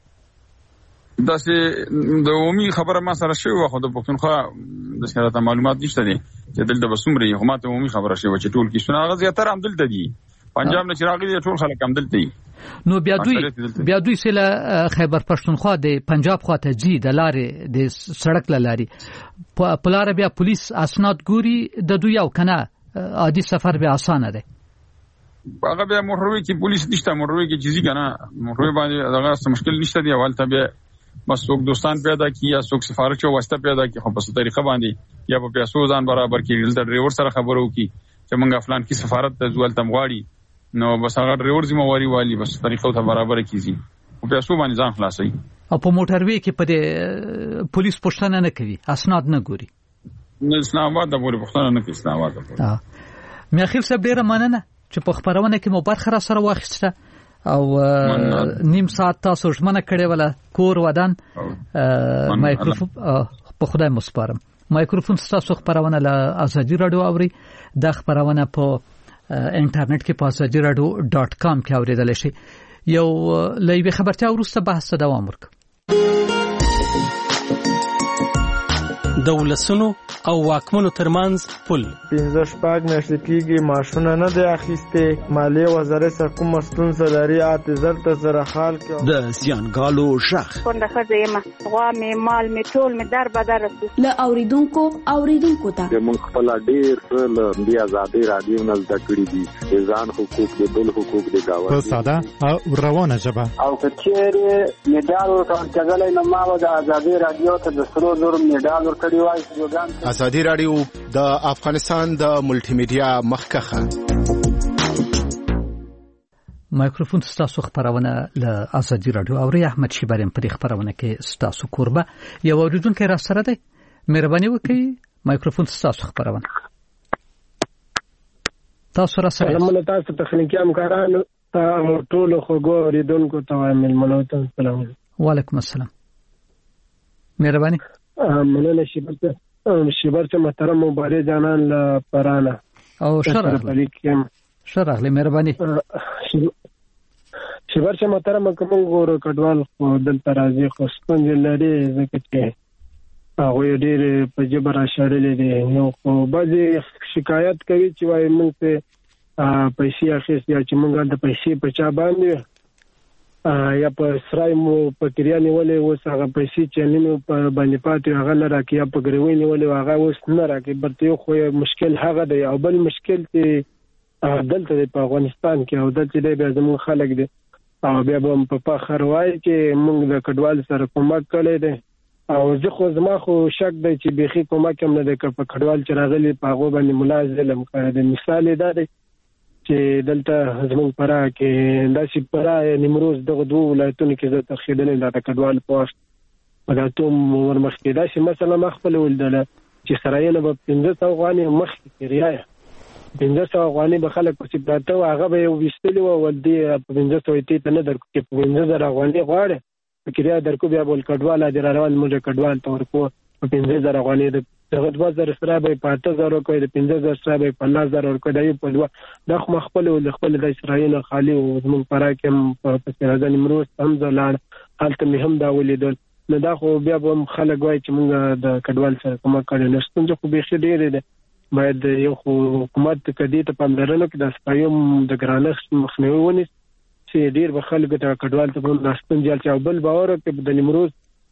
[SPEAKER 6] دا چې د عمومي خبره ما سره شوی خو د پښتونخوا د څه معلومات نشته دي چې دلته بسومري خو ما ته عمومي خبره شوی چې ټول کې شنه غزي تر هم دلته دي پنجاب نه چراغي دي ټول خلک هم دلته دي
[SPEAKER 5] نو بیا دوی بیا دوی سره خیبر پښتونخوا د پنجاب خواته ځي د لارې د سړک لاري په لار بیا پولیس اسناد ګوري د دوی او کنه عادي سفر به اسانه ده
[SPEAKER 6] هغه بیا موټروي کې پولیس نشته موټروي کې چیزی کنه موټروي باندې دغه څه مشکل نشته دی اول ته بیا بس څوک دوستان پیدا کی یا څوک سفارش او واسطه پیدا کی خو په څه طریقه باندې یا په پیسو ځان برابر کړي د ډرایور سره خبرو کی چې مونږ فلان کی سفارت ته ځول تمغواړي نو بس هغه ډرایور ذمہواری والی بس طریقو ته برابر کیږي او پیسو باندې ځان خلاصي
[SPEAKER 5] او په موټروي کې په پولیس پوښتنه نه کوي اسناد نه ګوري
[SPEAKER 6] نه اسلام آباد د پوری پوښتنه نه کوي اسلام آباد
[SPEAKER 5] ها مې اخر څه ډیره مننه چې په خبرونه کې مو برخه را سره واخیسته او نیم ساعت تاسو ژمنه کړې ولا کور ودان مایکروفون په خدای مسپارم مایکروفون تاسو خبرونه له ازادي رادیو اوري د خبرونه په انټرنیټ کې په ازادي رادیو ډاټ کام کې اوریدل شي یو لایوي خبرته ورسته بحث دوام ورک
[SPEAKER 9] د ولسونو او واکمنو ترمنځ پل
[SPEAKER 10] پنځه شپږ میاشتې کېږي معاشونه نه دی اخیستې مالیې وزارت سره کومه ستونزه لري اته زر ته سره حال کې
[SPEAKER 2] د زیانګالو شخ
[SPEAKER 11] کونډه ښځه یم غوا مې مال مې ټول مې در بدر رسو
[SPEAKER 12] له اوریدونکو اوریدونکو ته
[SPEAKER 13] موږ خپل ډېر څه له دې ازادي رادیو نه زده کړي دي د ځان حقوق د بل حقوق د گاونډي
[SPEAKER 14] په ساده او روانه ژبه
[SPEAKER 15] او کچېره میډال ورکړل کېدلای نو ما د ازادي رادیو ته د سرو زر میډال ورکړی
[SPEAKER 16] ازادي رادیو د افغانستان د ملټي میډیا مخکخه
[SPEAKER 5] مایکروفون تاسو خبرونه له ازادي رادیو او احمد شیبریم په خبرونه کې تاسو قربه یو اوریدونکو را سره دی مهرباني وکړئ مایکروفون تاسو خبرونه تاسو را سره
[SPEAKER 17] سلام تاسو تخنیکی همکارانو ته ټول خوګو اوریدونکو ته وایم ملوتن سلام
[SPEAKER 5] وعلیکم السلام مهرباني
[SPEAKER 17] مننه شیبر شیبر ته محترم مبارک جانان له پرانه
[SPEAKER 5] او شرح شرح له مهرباني
[SPEAKER 17] شیبر ته محترم کوم ګور کډوال خو دلته راځي خو څنګه لري ځکه چې هغه ډېر په جبر اشارې دي نو خو بعضي شکایت کوي چې وايي موږ ته پیسې اخیست یا چې موږ د پیسې په چا باندې یا په سرای مو په کریانه ولې اوس هغه پیسې چې نیم په باندې پاتې هغه نه راکې یا په ګروینه ولې هغه اوس نه راکې برته خو مشکل هغه دی او بل مشکل چې دلته په افغانستان کې او دلته دی به زموږ خلک دي او بیا به په فخر وایي چې موږ د کډوال سره کومک کړی دی او زه خو زما خو شک دی چې بيخي کومک هم نه دی که په کډوال چې راغلي په هغه باندې ملازم کړی دی مثال دا دی چې دلته زموږ پرا کې داسې پرا نیمروز دغه دوه ولایتونو کې د تخیدنې د کډوال پوسټ په داتوم ورمخکې داسې مثلا مخبل ولدل چې سرایله په پنځه سو غانې مخکې ریایا پنځه سوه افغانۍ به خلک پسې پراته وو، هغه به یې ویستلي وو، ول دې په پنځه سوه یې ته نه درکو، چې په پنځه زره افغانۍ غواړې په کرایه درکو، بیا به ول کډوال دې را روان موږ کډوال ته ورکو په پنځه زره افغانۍ، دغه دوه زره سره به په اته زره ورکوي، د پنځه زره سره به په نهه زره ورکوي، دا یې په دوه دا خو خپل ول خپل د اسرائیل خالي او زموږ فراه کې هم په سرازه نیمروز هم ځلاړ هلته مې هم دا ولیدل. نو دا خو بیا به خلک وایي چې موږ د کډوال سره کومه کړې نه، ستونزه خو بیخي ډېرې ده. باید یو خو حکومت کدی ته پاملرنه وکړي، د سپایم د ګرانښت مخنیوي ونیسي چې ډېر به خلکو ته کډوال ته هم ستونزې اچي. او بل باور کې د نیمروز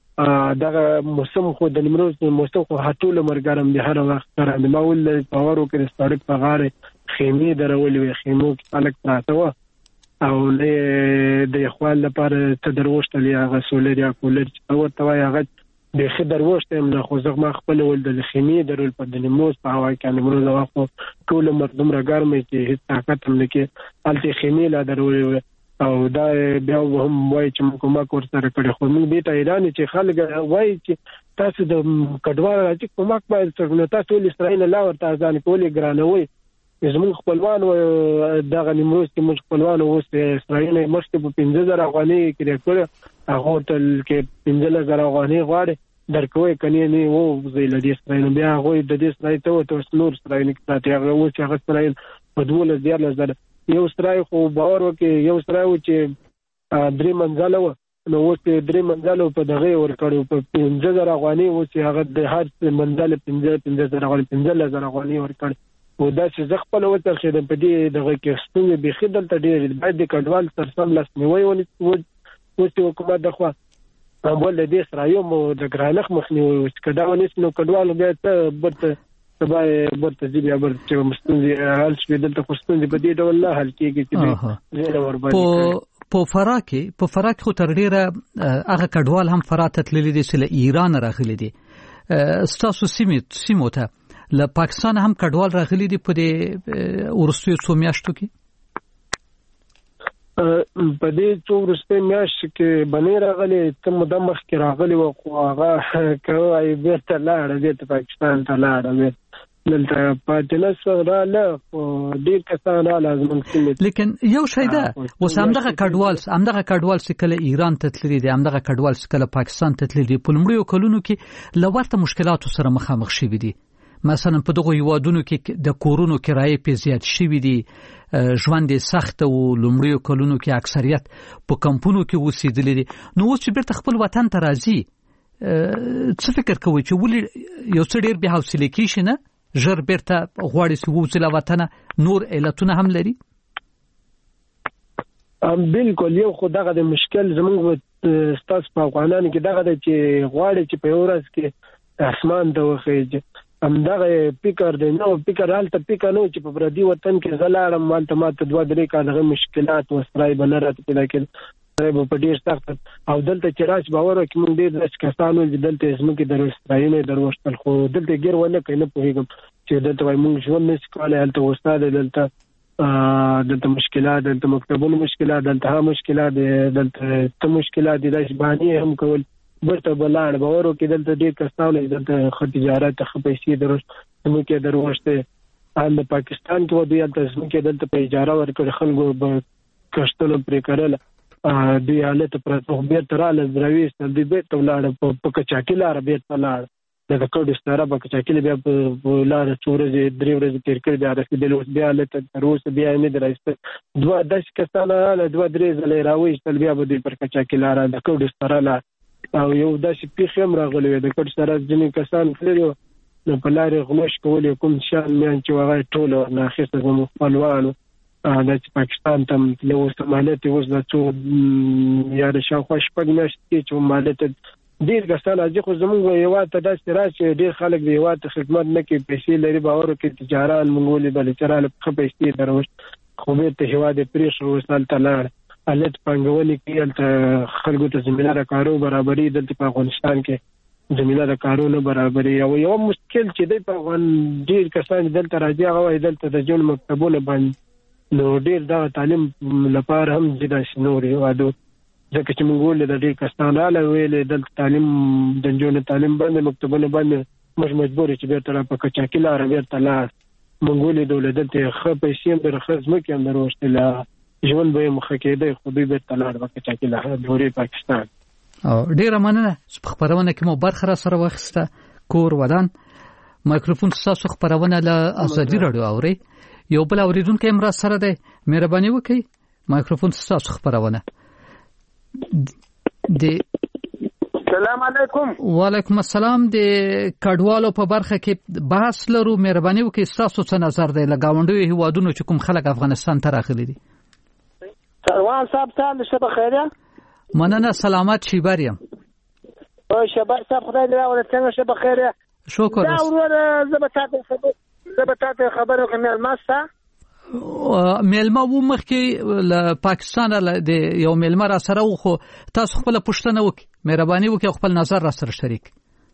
[SPEAKER 17] دغه موسم خو د نیمروز موسم خو هټول مرګرم دی، هر وخت سره د ماول باور وکړي سړک په غاړه خیمې درولې وي، خیمو کې خلک پراته وو او له د خپل لپاره تدروشت لري هغه سولر یا کولر چې ورته وایي هغه د خدر وشته هم خو زغ ما خپل ول د خیمې درول په د نیمروز په هوا کې نیمروز هوا خو ټول مردم را ګرمه کې هیڅ طاقت هم نه کې الته خیمې لا درولې او دا بیا هم وایي چې موږ کومه کور سره کړی، خو موږ به ته ایران چې خلک وایي چې تاسو د کډوال راځي کومه باید څنګه تاسو ول اسرائیل لا ورته ځان کولې ګرانوي، زموږ خپلوان او دغه نیمروز کې موږ خپلوان او اسرائیل مخکې په پنځه زره افغانۍ کې کړ، هغه تل کې پنځه زره افغانۍ غواړي درکوي کني نه وو زې لدی اسرائیل، بیا هغه د دې اسرائیل ته ته نور اسرائیل کې تاسو هغه و چې هغه اسرائیل په دوله زیار لزر یو اسرائیل خو باور وکي یو اسرائیل چې درې منځله و نو اوس درې منځله په دغه ور کړو په پنځه زره افغانۍ و چې هغه د هر منځله پنځه پنځه زره افغانۍ پنځه زره افغانۍ ور کړ. او دا چې زه خپل وته خېدم په دې دغه کې ستونزې به خدل ته ډېر باید د کډوال تر سم لاس نیوي ونی و چې حکومت دغه اول د اسرائیل مو د ګرانخ مخنیوي چې کډوال نس نو کډوال بیا ته برته سبای برته دی بیا برته مستندې حل شوی دلته خوستندې په دې ډول نه حل کېږي چې زه ور باندې
[SPEAKER 5] په فراه کې په فراه کې خو تر ډیره هغه کډوال هم فراه ته تللي دي چې له ایران راغلي دي، ستاسو سیمې سیمو ته له پاکستان هم کډوال راغلي دي په دې ورستیو څو میاشتو کې؟
[SPEAKER 17] په دې څو ورستیو میاشتو کې باندې راغلي ته مدام مخ کې راغلي و خو هغه کوي بیرته لاړ دې پاکستان ته لاړ دلته پاتلس را له ډیر کسان را لازم کې،
[SPEAKER 5] لیکن یو شی ده اوس همدغه کډوال همدغه کډوال چې کله ایران ته تللي دي، همدغه کډوال چې کله پاکستان ته تللي دي، په لومړیو کلونو کې لورته مشکلاتو سره مخامخ شوي دي. مثلا په دغه هیوادونو کې د کورونو کرایې په زیات شوي دي، ژوند سخت او لومړیو کلونو کې اکثریت په کمپونو کې اوسېدلي دي. نو اوس چې بیرته خپل وطن ته راځي څه فکر کوي چې ولې یو څه ډېر بې حوصلې کېږي نه ژر بیرته غواړي چې ووځي له وطنه؟ نور علتونه هم لري.
[SPEAKER 17] بالکل یو خو دغه د مشکل زموږ ستاسو په افغانانو کې دغه د چې غواړي چې په ورځ کې اسمان ته وخیږي، همدغه فکر دی. نو فکر حالته فکر نو چې په پردي وطن کې زلاړم مالته ماته دوه درې کاله مشکلات وسرای بنه راته پیدا کېږي په په ډیر سخت او دلته چې راځ باور وکړم موږ ډیر د کسانو چې دلته اسمه کې دروستایي دروشتل خو دلته ګیر ونه کینه پوهیږم چې دلته وای موږ ژوند نشو کولای، هلته استاد دلته دلته مشکلات دلته مکتبونو مشکلات دلته هم مشکلات دلته ته مشکلات د ځبانی هم کول برته بلاړ باور وکړي دلته ډیر کسانو دلته خو تجارت خو پیسې دروست موږ کې دروشته ان پاکستان کې ودی دلته اسمه کې دلته په اجاره ورکړي خلکو به کشتلو پرې کړل دی حالت پر تو بیر تراله دروي ستل دی بیت ولاړ په کچاکی لار بیت ولاړ د کډو ستاره په کچاکی بیا په لار چورې درې ورځې تیر کړې بیا رسیدل اوس بیا حالت تر اوسه بیا نه درایسته دوه داش کسانه له دوه درې ځلې راوي ستل بیا به پر کچاکی لار د کډو ستاره او یو داش پیخم راغلی د کډو ستاره ځینې کسان کړو نو په لار غمش کول کوم شان مې چې وغه ټول نه خسته زمو خپلوانو د پاکستان ته له استعمالات اوس د څو یا د شاوخوا شپږ میاشتې چې مالته ډیر کسان اځي خو زموږ یو ته د استراحت ډیر خلک دی یو ته خدمت نه کوي، پیسې لري باور کوي تجارت منګولې بل چراله خو پیسې دروښت خو به ته هوا د پریش وسال تلار الټ پنګولې کې ته خلکو ته زمينه کارو برابرۍ دلته په افغانستان کې زمينه کارو نه برابرۍ او یو مشکل چې دی په افغان ډیر کسان دلته راځي هغه دلته د جون مکتبونه باندې نو ډیر دا تعلیم لپاره هم زیاده شنوري وادو ځکه چې موږ ولې د دې کسانه له ویلې د تعلیم د جون تعلیم باندې مکتبونه باندې مش مجبور چې بیرته په کچاکی لار بیرته لار منګولې دولت خو پیسې هم درخص مکه هم دروشته ژوند به مخ کېده خو به تلار وکړي چې له دوري پاکستان
[SPEAKER 5] او ډیره مننه چې خبرونه کې مو برخه را سره واخسته کور ودان مایکروفون تاسو خبرونه له ازادي رادیو اوري یو بل اوریدونکو هم را سره ده مهرباني وکړئ مایکروفون تاسو خبرونه د
[SPEAKER 18] السلام علیکم
[SPEAKER 5] وعلیکم السلام د کډوالو په برخه کې بحث لرو مهرباني وکړئ تاسو څه نظر دی لګاونډي هیوادونو چې کوم خلک افغانستان ته راغلي دي
[SPEAKER 18] سروان صاحب تاسو شبه خیره
[SPEAKER 5] مننه سلامت شي بریم
[SPEAKER 18] او شبه صاحب خدای دې راوړي شبه خیره
[SPEAKER 5] شکر
[SPEAKER 18] دا ورور زبطاته زبطاته خبرو کوم ملمسته
[SPEAKER 5] ملما و مخکې له پاکستان له د یو ملما را سره خو تاسو خپل پښتنه وکي مهرباني وکي خپل نظر را سره شریک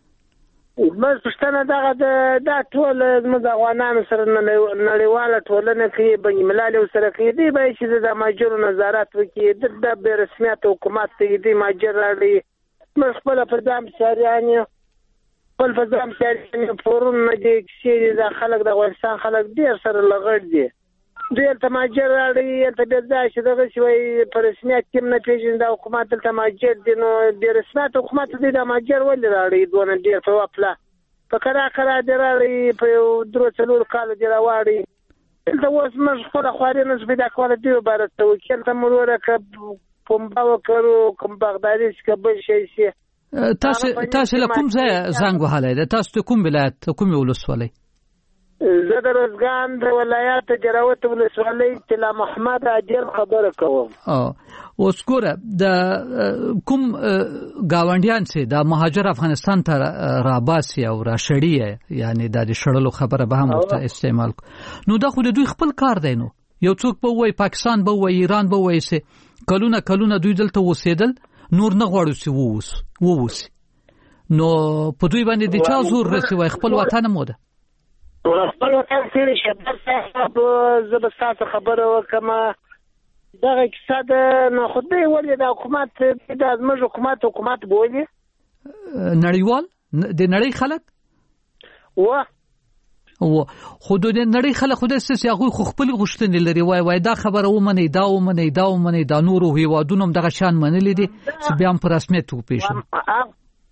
[SPEAKER 18] مې پښتنه دغه د ټول د افغانانو سره نړیواله ټولنه کې بین الملل سره کې دی به چې د ماجر نظارت وکي د رسمیت حکومت ته دی ماجر راړي مې خپل په ځام شریانه خپل په ځام شریانه فورم دي چې د خلک د افغانستان خلک ډیر سره لغړ دي ډیر ته ماجر راړي ته به ځای چې دغه شوی په رسمیت کې نه پیژني د حکومت ته ماجر دي نو د رسمیت حکومت دې د ماجر ولې راړي دونه ډیر په خپل په کرا کرا دراري په درو څلور کال دی راوړي دا اوس موږ خپل خواري نه زبې دا کول دی عبارت ته وکړ ته موږ راکړو کوم باو کړو کوم بغدادي څخه بل شي شي
[SPEAKER 5] تاسو تاسو له کوم ځای زنګ وهلای دا تاسو کوم ولایت کوم ولسوالۍ
[SPEAKER 18] زه د روزګان د ولایت جراوت ولسوالۍ تلا محمد اجر خبره کوم
[SPEAKER 5] او اوس ګوره د کوم گاونډیان سي د مهاجر افغانستان ته راباسي او راشړی یعنی د شړلو خبره به هم ورته استعمال نو دا خو د دوی خپل کار دی نو یو څوک به وای پاکستان به وای ایران به وای سي کلونه کلونه دوی دلته وسیدل نور نه غواړي سي ووس ووس نو په دوی باندې د چا زور رسوي خپل وطن مو ده
[SPEAKER 18] خپل وطن سره شبر صاحب زبستات خبره وکما دغه اقتصاد نه خدای ولې د حکومت د ازمج حکومت حکومت بولی
[SPEAKER 5] نړیوال د نړۍ خلک
[SPEAKER 18] و
[SPEAKER 5] و خود د نړۍ خلک خدای سس هغه خو خپل غشتنې لري وای وای دا خبره ومني دا ومني دا ومني دا نور هیوادونو هم دغه شان منلې دي چې بیا هم په رسمیت وپیژني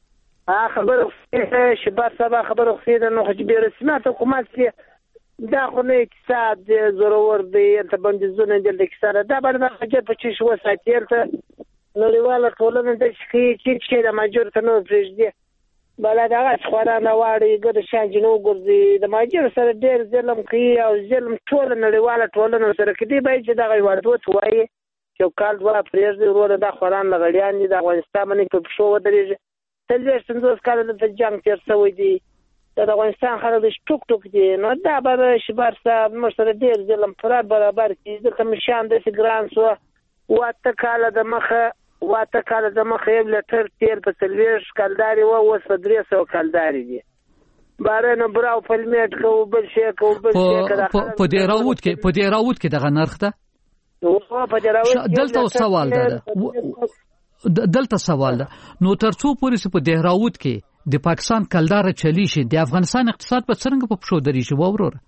[SPEAKER 18] اه خبره شباب سبا خبره خفيده انه حجب رسمات حکومت کې دا خو نه اقتصاد ضرور دی ته بندیزونه دي د اقتصاد دا باندې حاجت په چی شو ساتیر ته نړیواله ټولنه د شي چې چې د ماجور ته نو پرېږدي بل دا خورانه واړي ګر شان جنو ګرځي د ماجور سره ډېر ظلم کوي او ظلم ټول نړیواله ټولنه سره کوي به چې دا ورته وایي چې کال وا پرېږدي ورو د خوران لغړیان دي د افغانستان باندې په شو ودرېږي تلويش څنګه کال د جنگ تیر شوی دی د افغانستان خلک د ټوک ټوک دي نو دا به شبار صاحب مشره ډیر ظلم پر برابر کی د کمیشن د سګران سو واته کال د مخه واته کال د مخه یو لټر تیر په تلويش کالداري و اوس په درې سو کالداري دي بارنه براو فلمیټ کو بل شي کو بل شي کړه
[SPEAKER 5] په دې راوت کې په دې راوت کې دغه نرخ ده
[SPEAKER 18] او په دې راوت
[SPEAKER 5] دلته سوال ده دلته سوال ده نو ترڅو پولیس په دهراوت کې د پاکستان کلدار چلی شي د افغانستان اقتصاد په څنګه په پښو دري شي وورور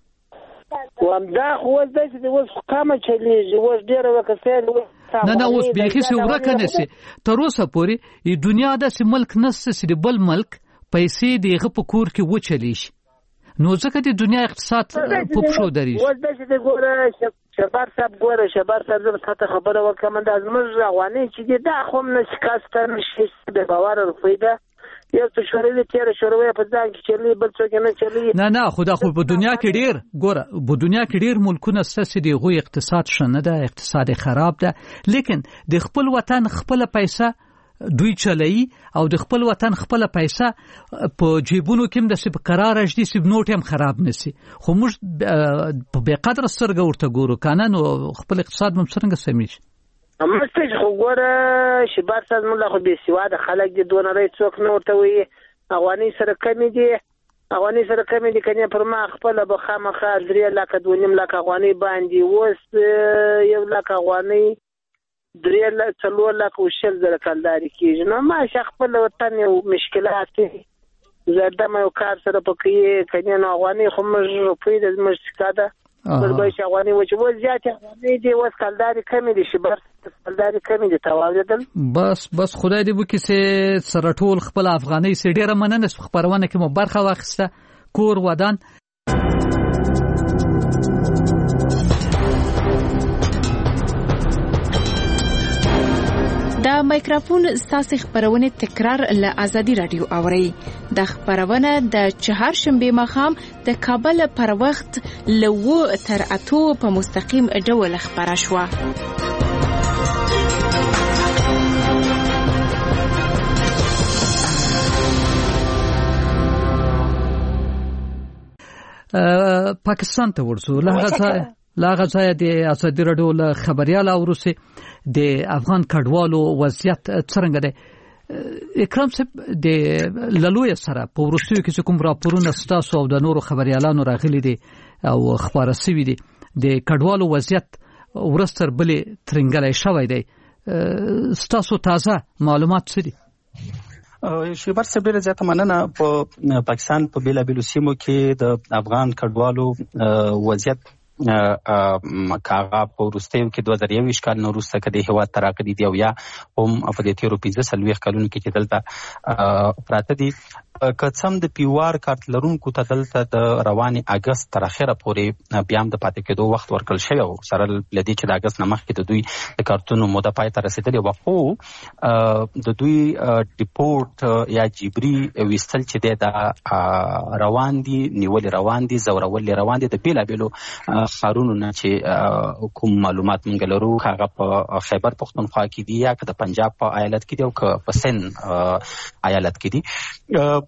[SPEAKER 18] وامدا خو د دې وس قامه چلی وس ډیره وکړه
[SPEAKER 5] نه نه اوس بيخي سي ورکه نسي تر اوسه پوری د دنیا د ملک نسه سي بل ملک پیسې دغه په کور کې و چلی شي نو ځکه د دنیا اقتصاد په پښو دري
[SPEAKER 18] شي وس د دې ګوره شبار صاحب ګوره شبار صاحب زه ته خبره وکم د ازمز رواني چې دا خو نه شکاسته نشي د باور رفیده یو څه شوري تیر شوروي په ځان کې چلی بل څه نه چلی
[SPEAKER 5] نه نه خدا خو په دنیا کې ډیر ګوره په دنیا کې ډیر ملکونه سسې دی غو اقتصاد شنه ده اقتصاد خراب ده لیکن د خپل وطن خپل پیسې دوی چلای او د خپل وطن خپل پیسې په جیبونو کې د سب قرار اجدي سب نوټ هم خراب نسی خو موږ په بے قدر سرګه ورته ګورو کنه نو خپل اقتصاد هم څنګه سمېږي
[SPEAKER 18] امستج خو ګوره شبار ساز موږ خو به سیواده خلک دي دونه ری څوک نه ورته وي افغاني سره کمی دي افغاني سره کمی دي کنه پر ما خپل به خامخا درې لک دوه نیم لک افغاني باندې وس یو لک افغاني درې لک څلور لک او شل زره کلداري کیږي نو ما شخ خپل وطن یو مشکلات زردم یو کار سره پکې کنه نو افغاني خو موږ روپۍ د موږ سکاده پر به چې افغاني و چې و زیات افغاني دی و کلداري کمی دي شي بر کلداري کمی دي تواویدل
[SPEAKER 5] بس بس خدای دې وکړي چې سره ټول خپل افغاني سي ډیره مننه خبرونه کې مو برخه واخسته کور ودان.
[SPEAKER 8] د مایکروفون ساسي خبرونه تکرار له ازادي رادیو اوري د خبرونه د چهارشنبه مخام د کابل پر وخت لو تر اتو په مستقیم ډول خبره شو.
[SPEAKER 5] پاکستان ته ورسو لغه لاغه ځای د ازادي رادیو له خبريال اوروسي د افغان کډوالو وضعیت څنګه دی اکرام صاحب د لالوی سره په ورستیو کې کوم راپورونه ستاسو او د نورو خبريالانو راغلي دي او خبره سوي دي د کډوالو وضعیت ورستر بلې ترنګلای شوی دی ستاسو تازه معلومات څه دي؟
[SPEAKER 19] شیبر صاحب ډیره زیاته مننه. په پاکستان په بیلابیلو سیمو کې د افغان کډوالو وضعیت کاغه په ورستیو کې دوه زره یوویشت کال نو وروسته کدي هیواد تراقدي دی او یا هم په دې تیرو پنځه سلويخ کلونو کې چې دلته پراته دي کڅم د پیوار کارت لرونکو ته دلته د رواني اگست تر اخره پورې بیا هم د پاتې کېدو وخت ورکړل شوی او سره لدی چې د اگست نمخ کې د دوی د کارتونو موده پای ته رسیدلې و خو د دوی ډیپورټ یا جبري وستل چې د روان دي نیول روان دي زورول روان دي د بیلابیلو خارونو نه چې کوم معلومات مونږ لرو هغه په خیبر پختونخوا کې دي یا که د پنجاب په ایالت کې دي او که په سن ایالت کې دي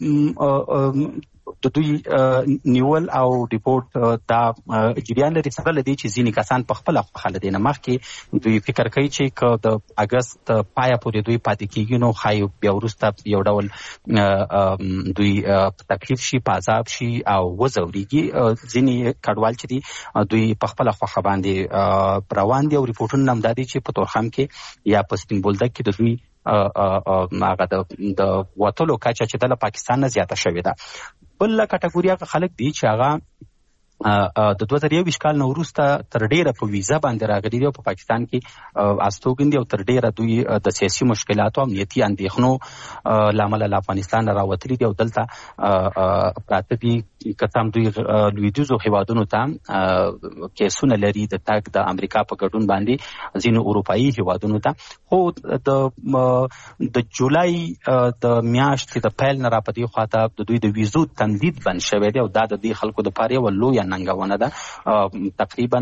[SPEAKER 19] د دوی نیول او ډیپورټ دا جریان لري سره لدی چې ځینې کسان په خپل خپل دینه مخ کې دوی فکر کوي چې که د اگست پایا پورې دوی پاتې کیږي نو خایو بیا ورسته یو ډول دوی تکلیف شي پازاب شي او وزوريږي. ځینې کډوال چې دي دوی په خپل خو باندې روان دي او ریپورتونه هم دادي چې په تورخم کې یا په سپین بولدک کې د دوی هغه د وټولو کچا چې د پاکستان نه زیاته شوې ده. بل کټګوریا خلک دي چې هغه د دوه زره یوویشت کال نو وروسته تر ډیره په ویزا باندې راغلي دي او په پاکستان کې استوګن دي او تر ډیره دوی د سیاسي مشکلاتو او امنیتي اندېښنو لامل له افغانستان راوتلي دي او دلته پراته دي کتام دوی لویدیزو هیوادونو ته کیسونه لري د تاک د امریکا په ګډون باندې ځینو اروپایي هیوادونو ته. خو د د جولای د میاشتې د پیل نه راپدې خواته د دوی د ویزو تمدید بند شوی دی او دا د دې خلکو د پاره یو لوی ننګونه ده. تقریبا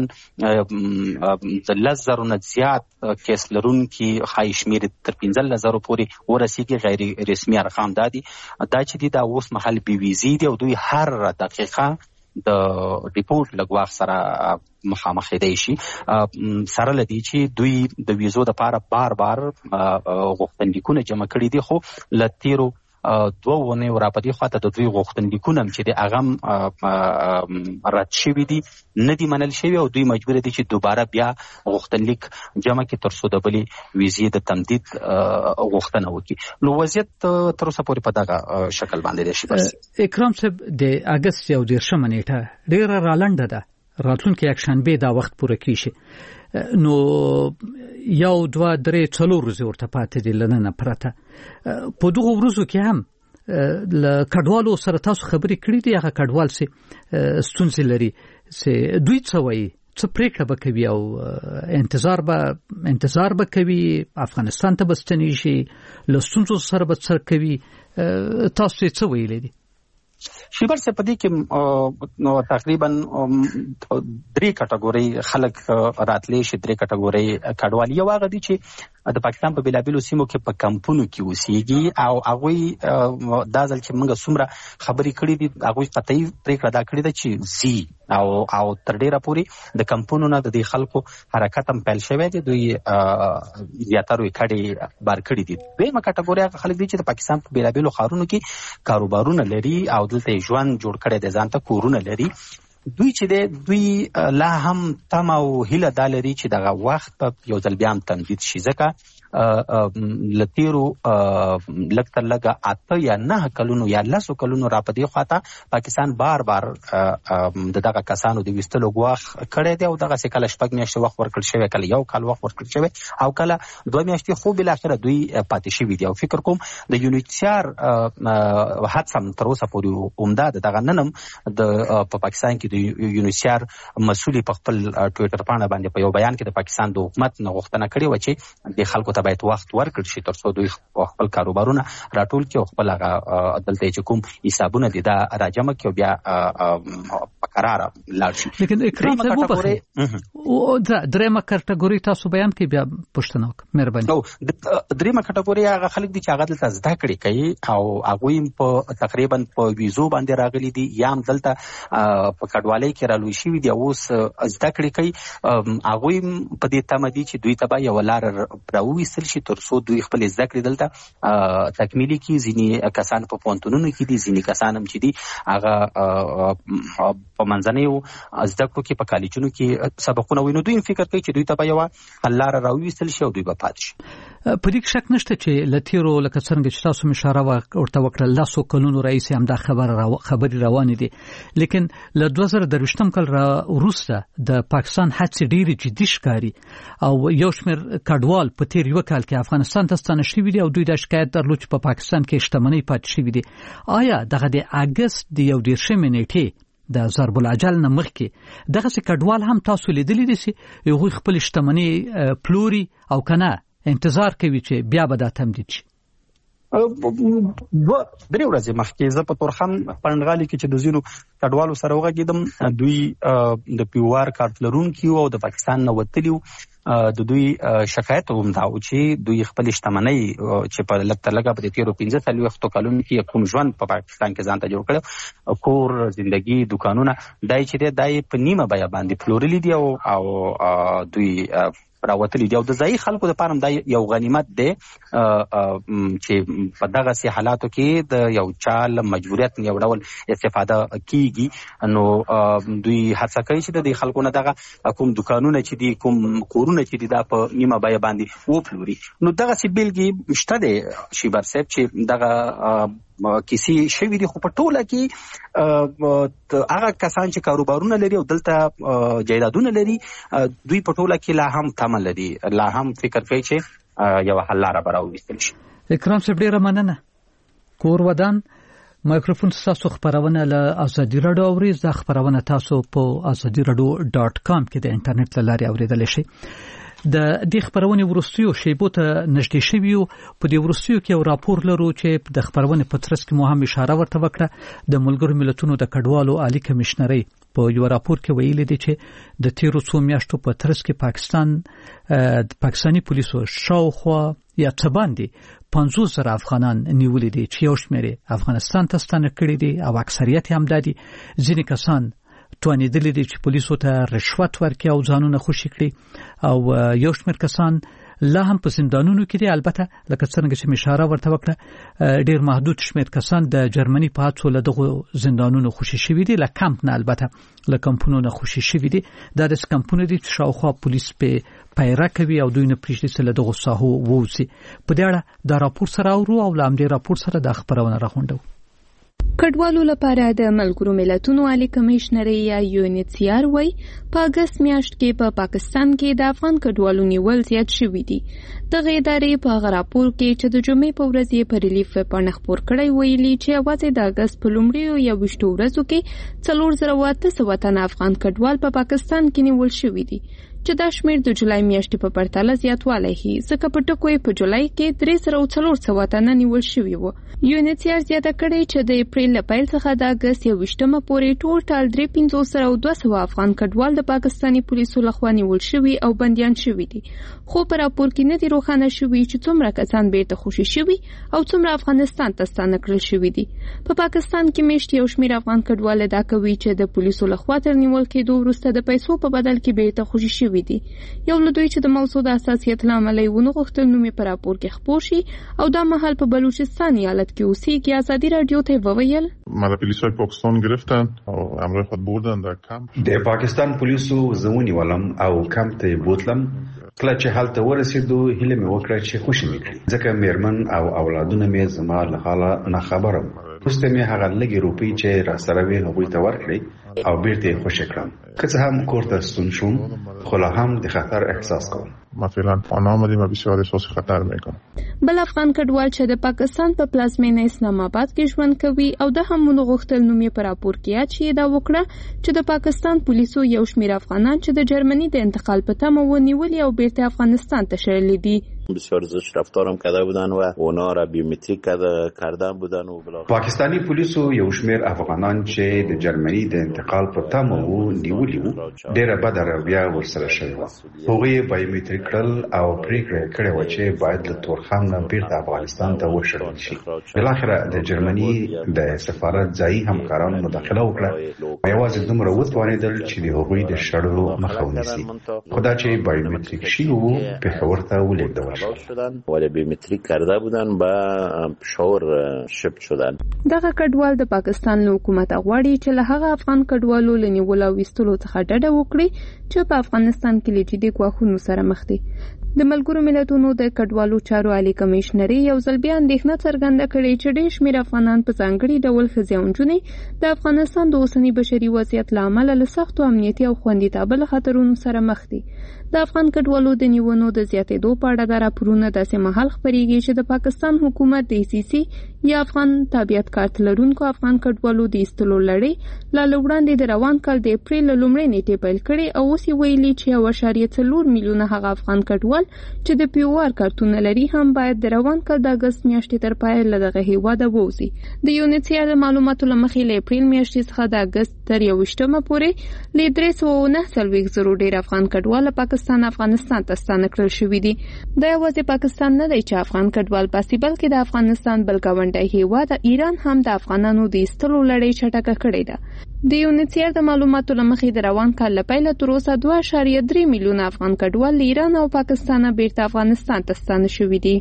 [SPEAKER 19] د لس زرو نه زیات کیس لرونکي خای شمیر تر پنځه زرو پورې ورسیږي. غیر رسمي ارقام دادي دا چې دي دا اوس محل بي ویزي دي او دوی هر دقیقه د ریپورت لګواخ سره مخامخ دی شي سره لدی چې دوی د ویزو د لپاره بار بار غوښتنلیکونه جمع کړي دي خو لتیرو دوه ونه ورapadi خواته د دوی غوښتنلیکونه چې د اغم رد شوی دي نه دي منل شوی او دوی مجبور دي چې دوباره بیا غوښتنلیک جمع کړي تر څو د بلی ویزې د تمدید غوښتنه وکړي. نو وضعیت تر اوسه پورې په دغه شکل باندې دی. بس
[SPEAKER 5] اکرام صاحب د اگست یو دیرشم نیټه ډیره رالنده ده راتلونکي اکشنبه دا وخت پوره کیږي نو یو دوه درې څلور ورځې ورته پاتې دي لننه پرته. په دغه ورځو کې هم ل کډوالو سره تاسو خبرې کړې دي هغه کډوال سي ستونزې لري سي دوی څه وایي څه پریکړه به کوي او انتظار به انتظار به کوي افغانستان ته بستنی شي لستونزو سره به څه کوي تاسو څه ویلې دي؟
[SPEAKER 19] شیبر سے پدې کې نو تقریبا درې کټګوري خلک راتلې شي. درې کټګوري کډوالي یو هغه دي چې د پاکستان په بیلابیلو سیمو کې په کمپونو کې اوسېږي او هغه دا ځل چې موږ څومره خبرې کړې دي هغه قطعي پریکړه دا کړې ده چې زی او او تر ډیره پورې د کمپونو نه د دې خلکو حرکت هم پیل شوی دی. دوی زیاتره یې کډې بار کړې دي. دویمه کټګوري هغه خلک دي چې د پاکستان په بیلابیلو ښارونو کې کاروبارونه لري او دلته ژوند جوړ کړي دي ځان ته کورونه لري. دوی چې دی دوی لا هم تم او هیله دا لري چې دغه وخت په یو ځل بیا هم تمدید شي ځکه لتیرو لږ تر لږه اته یا نه کلونو یا لسو کلونو را پدې خواته پاکستان بار بار د دغه کسانو د ویستلو غواخ کړی دی او دغه څه کله شپږ میاشتې وخت ورکړل شوی، کله یو کال وخت ورکړل شوی او کله دوه میاشتې، خو بل اخره دوی پاتې شوي دي. او فکر کوم د یونیسیار هڅه تر اوسه پورې عمده ده. دغه نن هم د په پاکستان کې د یونیسیار مسؤل په خپل ټویټر پاڼه باندې په یو بیان کې د پاکستان د حکومت نه غوښتنه کړې و چې د خلکو ته باید وخت ورکړل شي تر څو دوی خپل کاروبارونه راټول کړي او خپل هغه دلته چې کوم حسابونه دي دا راجمع کړي او بیا په قرار لاړ شي.
[SPEAKER 5] لیکن اکرام صاحب وبخښئ او درېمه کټګوري تاسو بیان کې بیا پوښتنه وکړه مهرباني.
[SPEAKER 19] نو درېمه کټګوري هغه خلک دي چې هغه دلته زده کړې کوي او هغوی په تقریبا په ویزو باندې راغلي دي یا هم دلته په کډوالۍ کې رالوی شوي دي او اوس زده کړې کوي. هغوی په دې تمه دي چې دوی ته به یوه لاره راوویستل شي تر څو دوی خپلې زده کړې دلته تکمیلي کړي. ځینې کسان په پوهنتونونو کې دي، ځینې کسان هم چې دي هغه په منځنیو زده کړو کې په کالجونو کې سبقونه وي. نو دوی فکر کوي چې دوی ته به یوه حل لاره راوویستل شي او دوی به پاتې شي.
[SPEAKER 5] په دې شک نشته چې له تیرو لکه څرنګه چې تاسو اشاره ورته وکړه لسو کلونو راهیسې همدا خبره خبرې روانې دي، لیکن له دوه زره درویشتم کال وروسته د پاکستان هڅې ډېرې جدي ښکاري او یو شمېر کډوال په تیر یوه کال کې افغانستان ته ستانه شوي دي او دوی دا شکایت درلود چې په پاکستان کې شتمنۍ پاتې شوي دي. آیا دغه د اګست د یو دېرشمې نیټې د ضرب العجل نه مخکې دغسې کډوال هم تاسو لیدلی دي چې هغوی خپلې شتمنۍ پلوري او که نه انتظار کوي چې بیا به دا تمدید شي؟
[SPEAKER 19] دوه درې ورځې مخکې زه په تورخم پنډغالي کې چې د ځینو کډوالو سره وغږېدم، دوی د پیوار کارت لرونکي او د پاکستان نه وتلي وو. د دوی شکایت هم دا و چې دوی خپل شتمنۍ چې په لږ تر لږه په تیرو پنځه څلوېښتو کلونو کې کوم ژوند په پاکستان کې ځان ته جوړ کړی، کور، زندګي، دوکانونه، دا چې دی دا یې په نیمه بیه باندې پلورلي دي او دوی راوتلي دي. او د ځایي خلکو دپاره هم دا یو غنیمت دی چې په دغسې حالاتو کې د یو چا له مجبوریت یو ډول استفاده کیږي. نو دوی هڅه کوي چې د دې خلکو نه دغه کوم دوکانونه چې دي، کوم کورونه چې دي، دا په نیمه بیه باندې وپلوري. نو دغسې بیلګې شته دی شیبر صاحب چې دغه کیسې شوي دي، خو په ټوله کې هغه کسان چې کاروبارونه لري او دلته جایدادونه لري دوی په ټوله کې لا هم تمه لري، لا هم فکر کوي چې یوه حل لاره به راوویستل شي.
[SPEAKER 5] اکرام صاحب ډېره مننه. کور ودان مایکروفون ستاسو خپرونه له ازادي راډیو اوري. دا خپرونه تاسو په ازادي راډیو ډاټ کام کې د انټرنیټ له لارې اورېدلی شئ. د دې خبرونې وروستیو شیبو ته نږدې شوي یو. په دې وروستیو کې یو راپور لرو چې د خبرونې په ترڅ کې مو هم اشاره ورته وکړه. د ملګرو ملتونو د کډوالو عالی کمیشنرۍ په یو راپور کې ویلي دي چې د تیرو څو میاشتو په ترڅ کې پاکستان د پاکستاني پولیسو شاوخوا یا څه باندې پنځوس زره افغانان نیولي دي چې یو شمېر افغانستان ته ستانه کړي دي او اکثریت هم دا دي. ځینې کسان توانېدلي دي چې پولیسو ته رشوت ورکړي او ځانونه خوشي کړي او یو شمېر کسان لا هم په زندانونو کې دي. البته لکه څرنګه چې مې اشاره ورته وکړه ډېر محدود شمېر کسان د جرمني په هڅو له دغو زندانونو خوشي شوي دي، له کمپ نه البته له کمپونو نه خوشي شوي دي. دا داسې کمپونه دي چې شاوخوا پولیس پې پیره کوي او دوی نه پرېږدي چې له دغو ساحو ووځي. په دې اړه دا راپور سره اورو او له همدې راپور سره دا خپرونه راغونډو.
[SPEAKER 8] کډوالو لپاره د ملګرو ملتونو عالی کمیشنرۍ یا یو ان ایچ سی آر وايي په اګست میاشت کې په پاکستان کې د افغان کډوالو نیول زیات شوي دي. دغه ادارې په هغه راپور کې چې د جمعې په ورځ یې په ریلیف پاڼه خپور کړی ویلي چې یوازې د اګست په لومړیو یوویشتو ورځو کې څلور زره اته سوه تنه افغان کډوال په پاکستان کې نیول شوي دي چې دا شمېر د جولای میاشتې په پرتله زیاتوالی ښیي، ځکه په ټکو یې په جولای کې درې زره څلور سوه تنه نیول شوي وو. یو ان ایچ سی آر زیاته کړې چې د اپریل له پیل څخه د اګست یوویشتمه پورې ټول ټال درې پنځوس زره او دوه سوه افغان کډوال د پاکستاني پولیسو لخوا نیول شوي او بندیان شوي دي. خو په راپور کې نه دي روښانه شوي چې څومره کسان بیرته خوشي شوي او څومره افغانستان ته ستانه کړل شوي دي. په پاکستان کې میشت یو شمېر افغان کډوال ادعا کوي چې د پولیسو لخوا تر نیول کېدو وروسته د پیسو په بدل کې بیرته خوشي شوي دي. یو له دوی چې د موضوع د حساسیت له امله یې ونه غوښتل نوم یې په راپور کې خپور شي او دا مهال په بلوچستان ایالت کې اوسېږي. ازادي راډیو ته وویل
[SPEAKER 20] ما د پولیسو پاکستان گرفتن او همراه خود بردن در کمپ.
[SPEAKER 21] د پاکستان پولیسو زونی ولم او کمپ ته بوتلم. کله چې حالت ورسېدو هیله مې وکړه چې خوشی مې کړي ځکه میرمن او اولادونه مې زما له حاله نه خبره وسته مې هغه لګي روپی چې را سره وي هغوی ته ورکړي او بیرته خوشی کړم که څه هم کور ته ستون شوم خو لا هم د خطر احساس کوم
[SPEAKER 20] مثلا آن آمدیم و بسیار احساس خطر میکنم.
[SPEAKER 22] بل افغان کډوال چې د پاکستان په پلازمینه اسلام آباد کې ژوند کوي او د همونو غوښتل نوم یې پر راپور کې یاد شي دا وکړه چې د پاکستان پولیسو یو شمېر افغانان چې د جرمنی د انتقال په تمه ونیولي او بیرته افغانستان ته شړلي دي.
[SPEAKER 23] بسیار زشت رفتارم کرده بودن و اونا را بیومتریک کردن بودن و بلا
[SPEAKER 21] پاکستانی پولیسو یو شمېر افغانان چې د جرمنی د انتقال په تمه وو نیولي وو ډېره بده رویه ورسره شوې وه. هغوی بایومتریک کړل او پرېکړه کړې وه چې باید له تورخم نه بیرته افغانستان ته وشړل شي. بالاخره د جرمني د سفارت ځایي همکارانو مداخله وکړه او یوازې دومره وتوانېدل چې د هغوی د شړلو مخه ونیسي. خو دا چې بایومتریک شوي وو پېښور ته ولېږدول
[SPEAKER 23] شدن ولی بیومتریک کرده بودن با پشاور شپ شدن.
[SPEAKER 22] دغه کډوال د پاکستان له حکومت غواړي چې له هغه افغان کډوالو لنیول او وستلو څخه ډډه وکړي چې په افغانستان کې له جدي ګواښونو سره مخ دي. د ملګرو ملتونو د کډوالو چارو عالی کمشنري یو ځل بیا اندېښنه څرګنده کړې چې ډېر شمېر افغانان په ځانګړي ډول ښځې او نجونې د افغانستان د اوسني بشري وضعیت له امله له سختو امنیتي او خوندیتابه له خطرونو سره مخ دي. د افغان کډوالو د نیونو د زیاتېدو په اړه د راپورونه داسې مهال خپرېږي چې د پاکستان حکومت د سی سی یا افغان تابعیت کارت لرونکو افغان کډوالو د ایستلو لړۍ لا له وړاندې د روان کال د اپریل له لومړۍ نیټې پیل کړې او اوس یې ویلي چې یو اعشاریه څلور میلیونه هغه افغان کډوال چې د پی او آر کارتونه لري هم باید د روان کال د اګست میاشتې تر پایه له دغه هیواده ووځي. د یونیسیا د معلوماتو له مخې له اپریل میاشتې څخه د اګست تر یوویشتمه پورې له درې سوه نهه څلوېښت زرو ډېر افغان کډوال پاکستان افغانستان ته ستانه کړل شوي دي. دا یوازې پاکستان نه دی چې افغان کډوال باسي بلکې د افغانستان بل ګاونډی هیواد ایران هم د افغانانو د ایستلو لړۍ چټکه کړې ده. د یونیسیا د معلوماتو له مخې د روان کال له پیله تر اوسه دوه اعشاریه درې میلیونه افغان کډوال له ایران او پاکستانه بیرته افغانستان ته ستانه شوي دي.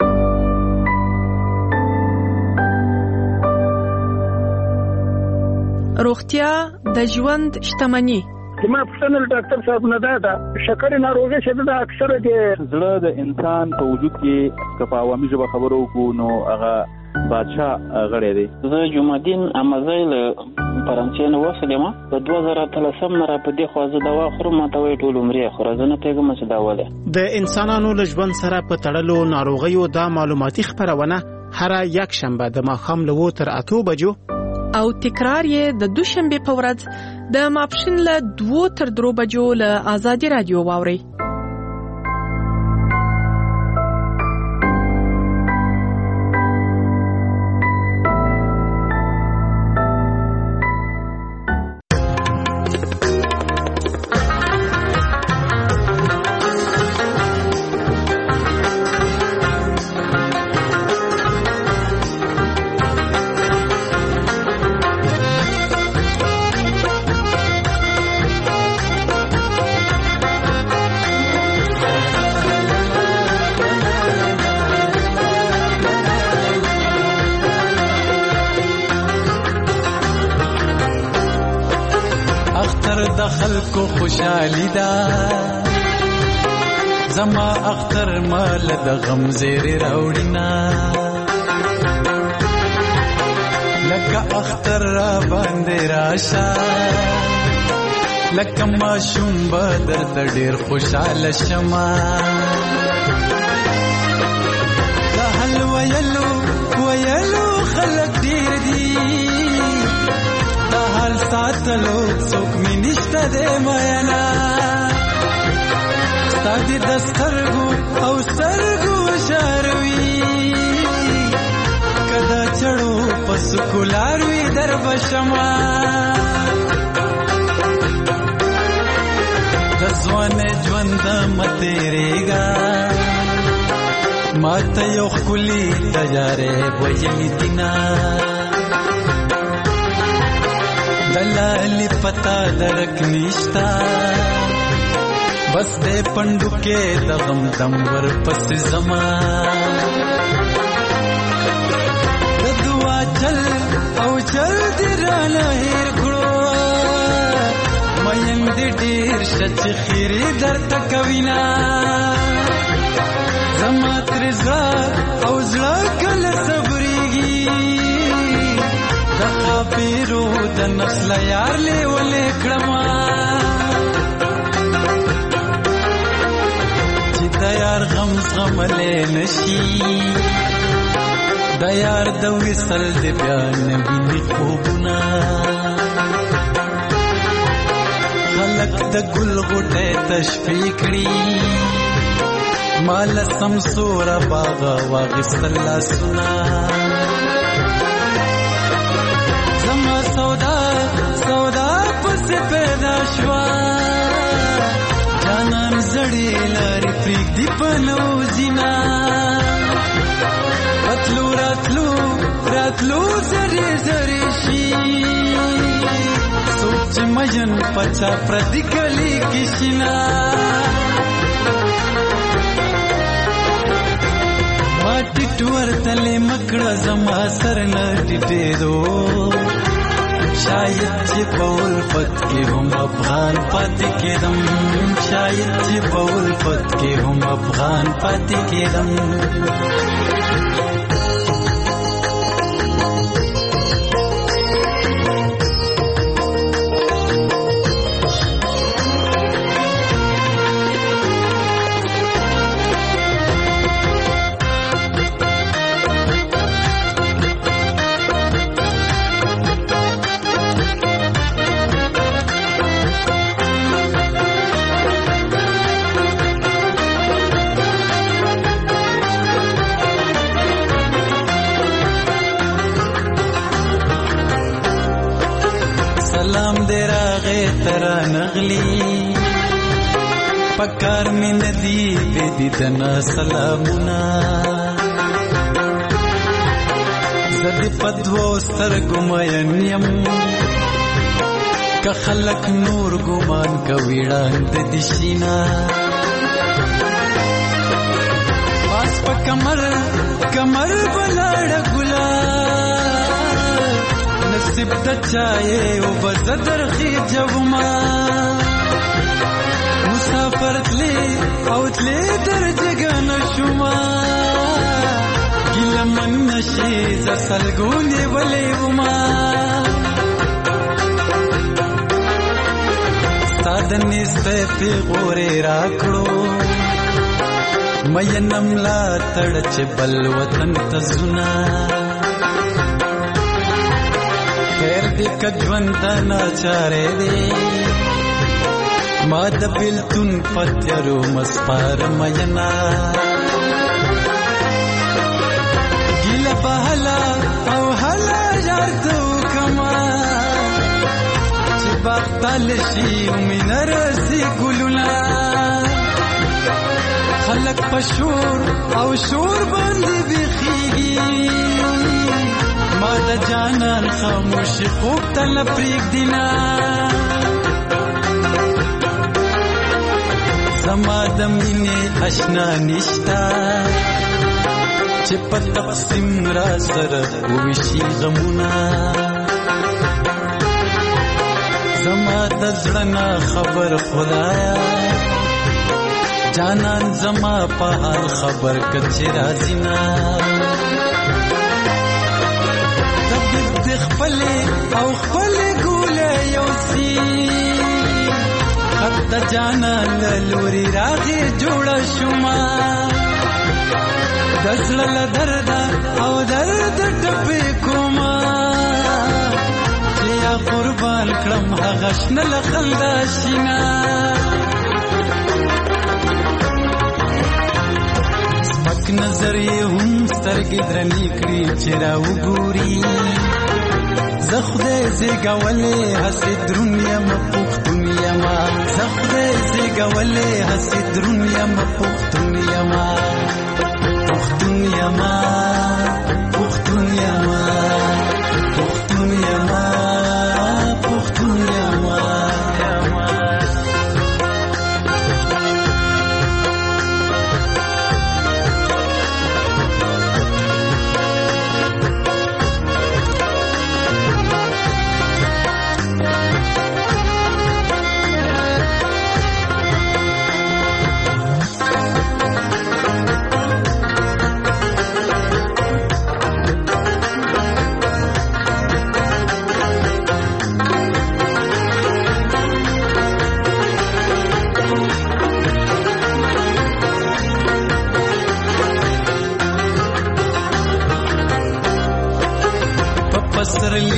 [SPEAKER 24] روغتیا د ژوند شتمني.
[SPEAKER 25] زما پوښتنه له ډاکټر صاحب نه ده ده شکر ناروغي چې ده اکثره د
[SPEAKER 26] زړه د انسان په وجود کې که په عوامي ژبه خبرو وکړو نو هغه بادشاه غړی دی.
[SPEAKER 27] زه جمعدین امازی له فرانسې نه وسلم په دوه زره اتلسم نه را په دې خوا زه دوا خورم ماته وایي ټول عمر یې خوره زه نه پوهېږم چې دا ولې.
[SPEAKER 28] د انسانانو له ژوند سره په تړلو ناروغیو دا معلوماتي خپرونه هره یک شنبه د ماښام له اووه تر اتو بجو
[SPEAKER 24] او تکرار یې د دوشنبه په ورځ د ماپښین له دوه تر درو بجو له آزادي رادیو واوري.
[SPEAKER 29] خلکو خوشحالی دا زما اختر مال د غم زیر راوړینا لکه اختر را باندې راشا لکه ما شوم بدر د ډیر خوشاله شما دا حل ویلو ویلو خلک ډیر دي دا حال ساتلو څوک می نشته دی مینا ستا دې د سترګو او سترګو شاروي کدا چړو پس کلاروي در بشما د ځوان ژوند متېریږي ماته یو خولي تجارې وجلی دینا دلالی پتا درک نشتا بس دے پندو کے دغم دم ور پس زمان دعا چل او چل دی رانا ہیر کھڑو مین دې ډېر شچ خیری درته کوینا زما تر زړه او زړه کله صبرېږي د خاپیرو د نسل یار لیولې کړما چې د یار غم زغملی نشي د یار د وصل د بیا نه ویني خوبونه خلک د ګل غوټۍ تشفي کړي مال سمسوره باغه واغستل لاسونه زما سودا سودا پسې پیدا شوه جانان زړې لارې پرېږدي په نوزینا راتلو راتلو راتلو زرې زرې شي سوچ مجن پچا پردی کلی کشنا ما ټیټور تلې مکړه زما سر نه ټیټېدو شاید چې په الفت کې هم افغان پاتې کېدم شاید چې په الفت کې هم افغان پاتې کېدم سلام دې راغې ترا نغلی پکار مې ندی دې دیدنا سلامونه زدې پدوو سترګو مین یم که خلک نور ګمان کوي ړاند دي شینا پاس په کمر کمر بلاړه ګلا نصیب د چایې او بزدر خې جوما مسافر تلې او تلې درجګه نشوما ګیله من نشي ز سلګونې ولې وما ستاد نسته پیغورې راکړو مې نملا تړ چې بل وطن ته زنا خیر دې کجوان ته ناچارې دې ما د بلتون پتیرو مسپار مینا ګیله بهلا او هلا یار تو کما چې باغتل شي ومنه راسي ګلونه خلک پشور او شور باندې بخیږي ما د جانان خاموش خوب تل پریک دینا زما د مینې اشنا نشتا چې په تقسیم را سره وویشي غمونه زما د زړه نه خبر خدایا جانان زما په حال خبر کچې راځي نه خپلې او خپلې ګولې یوسي خط د جانان لوري راغې جوړه شوما د زړه له درده او درد ټپې کوما چې یا قربان کړم هغه شنه له خندا شینا سپک نظر یې هم سترګې درنې کړي چې راوګوري زه خدای زیږولې هسې دروند یم پښتون یما زه خدای زیږولې هسې دروند یم پښتون یما پښتون یما پښتون یما پښتون یما پښتون یما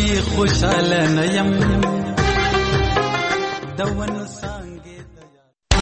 [SPEAKER 29] خوشاله نه يم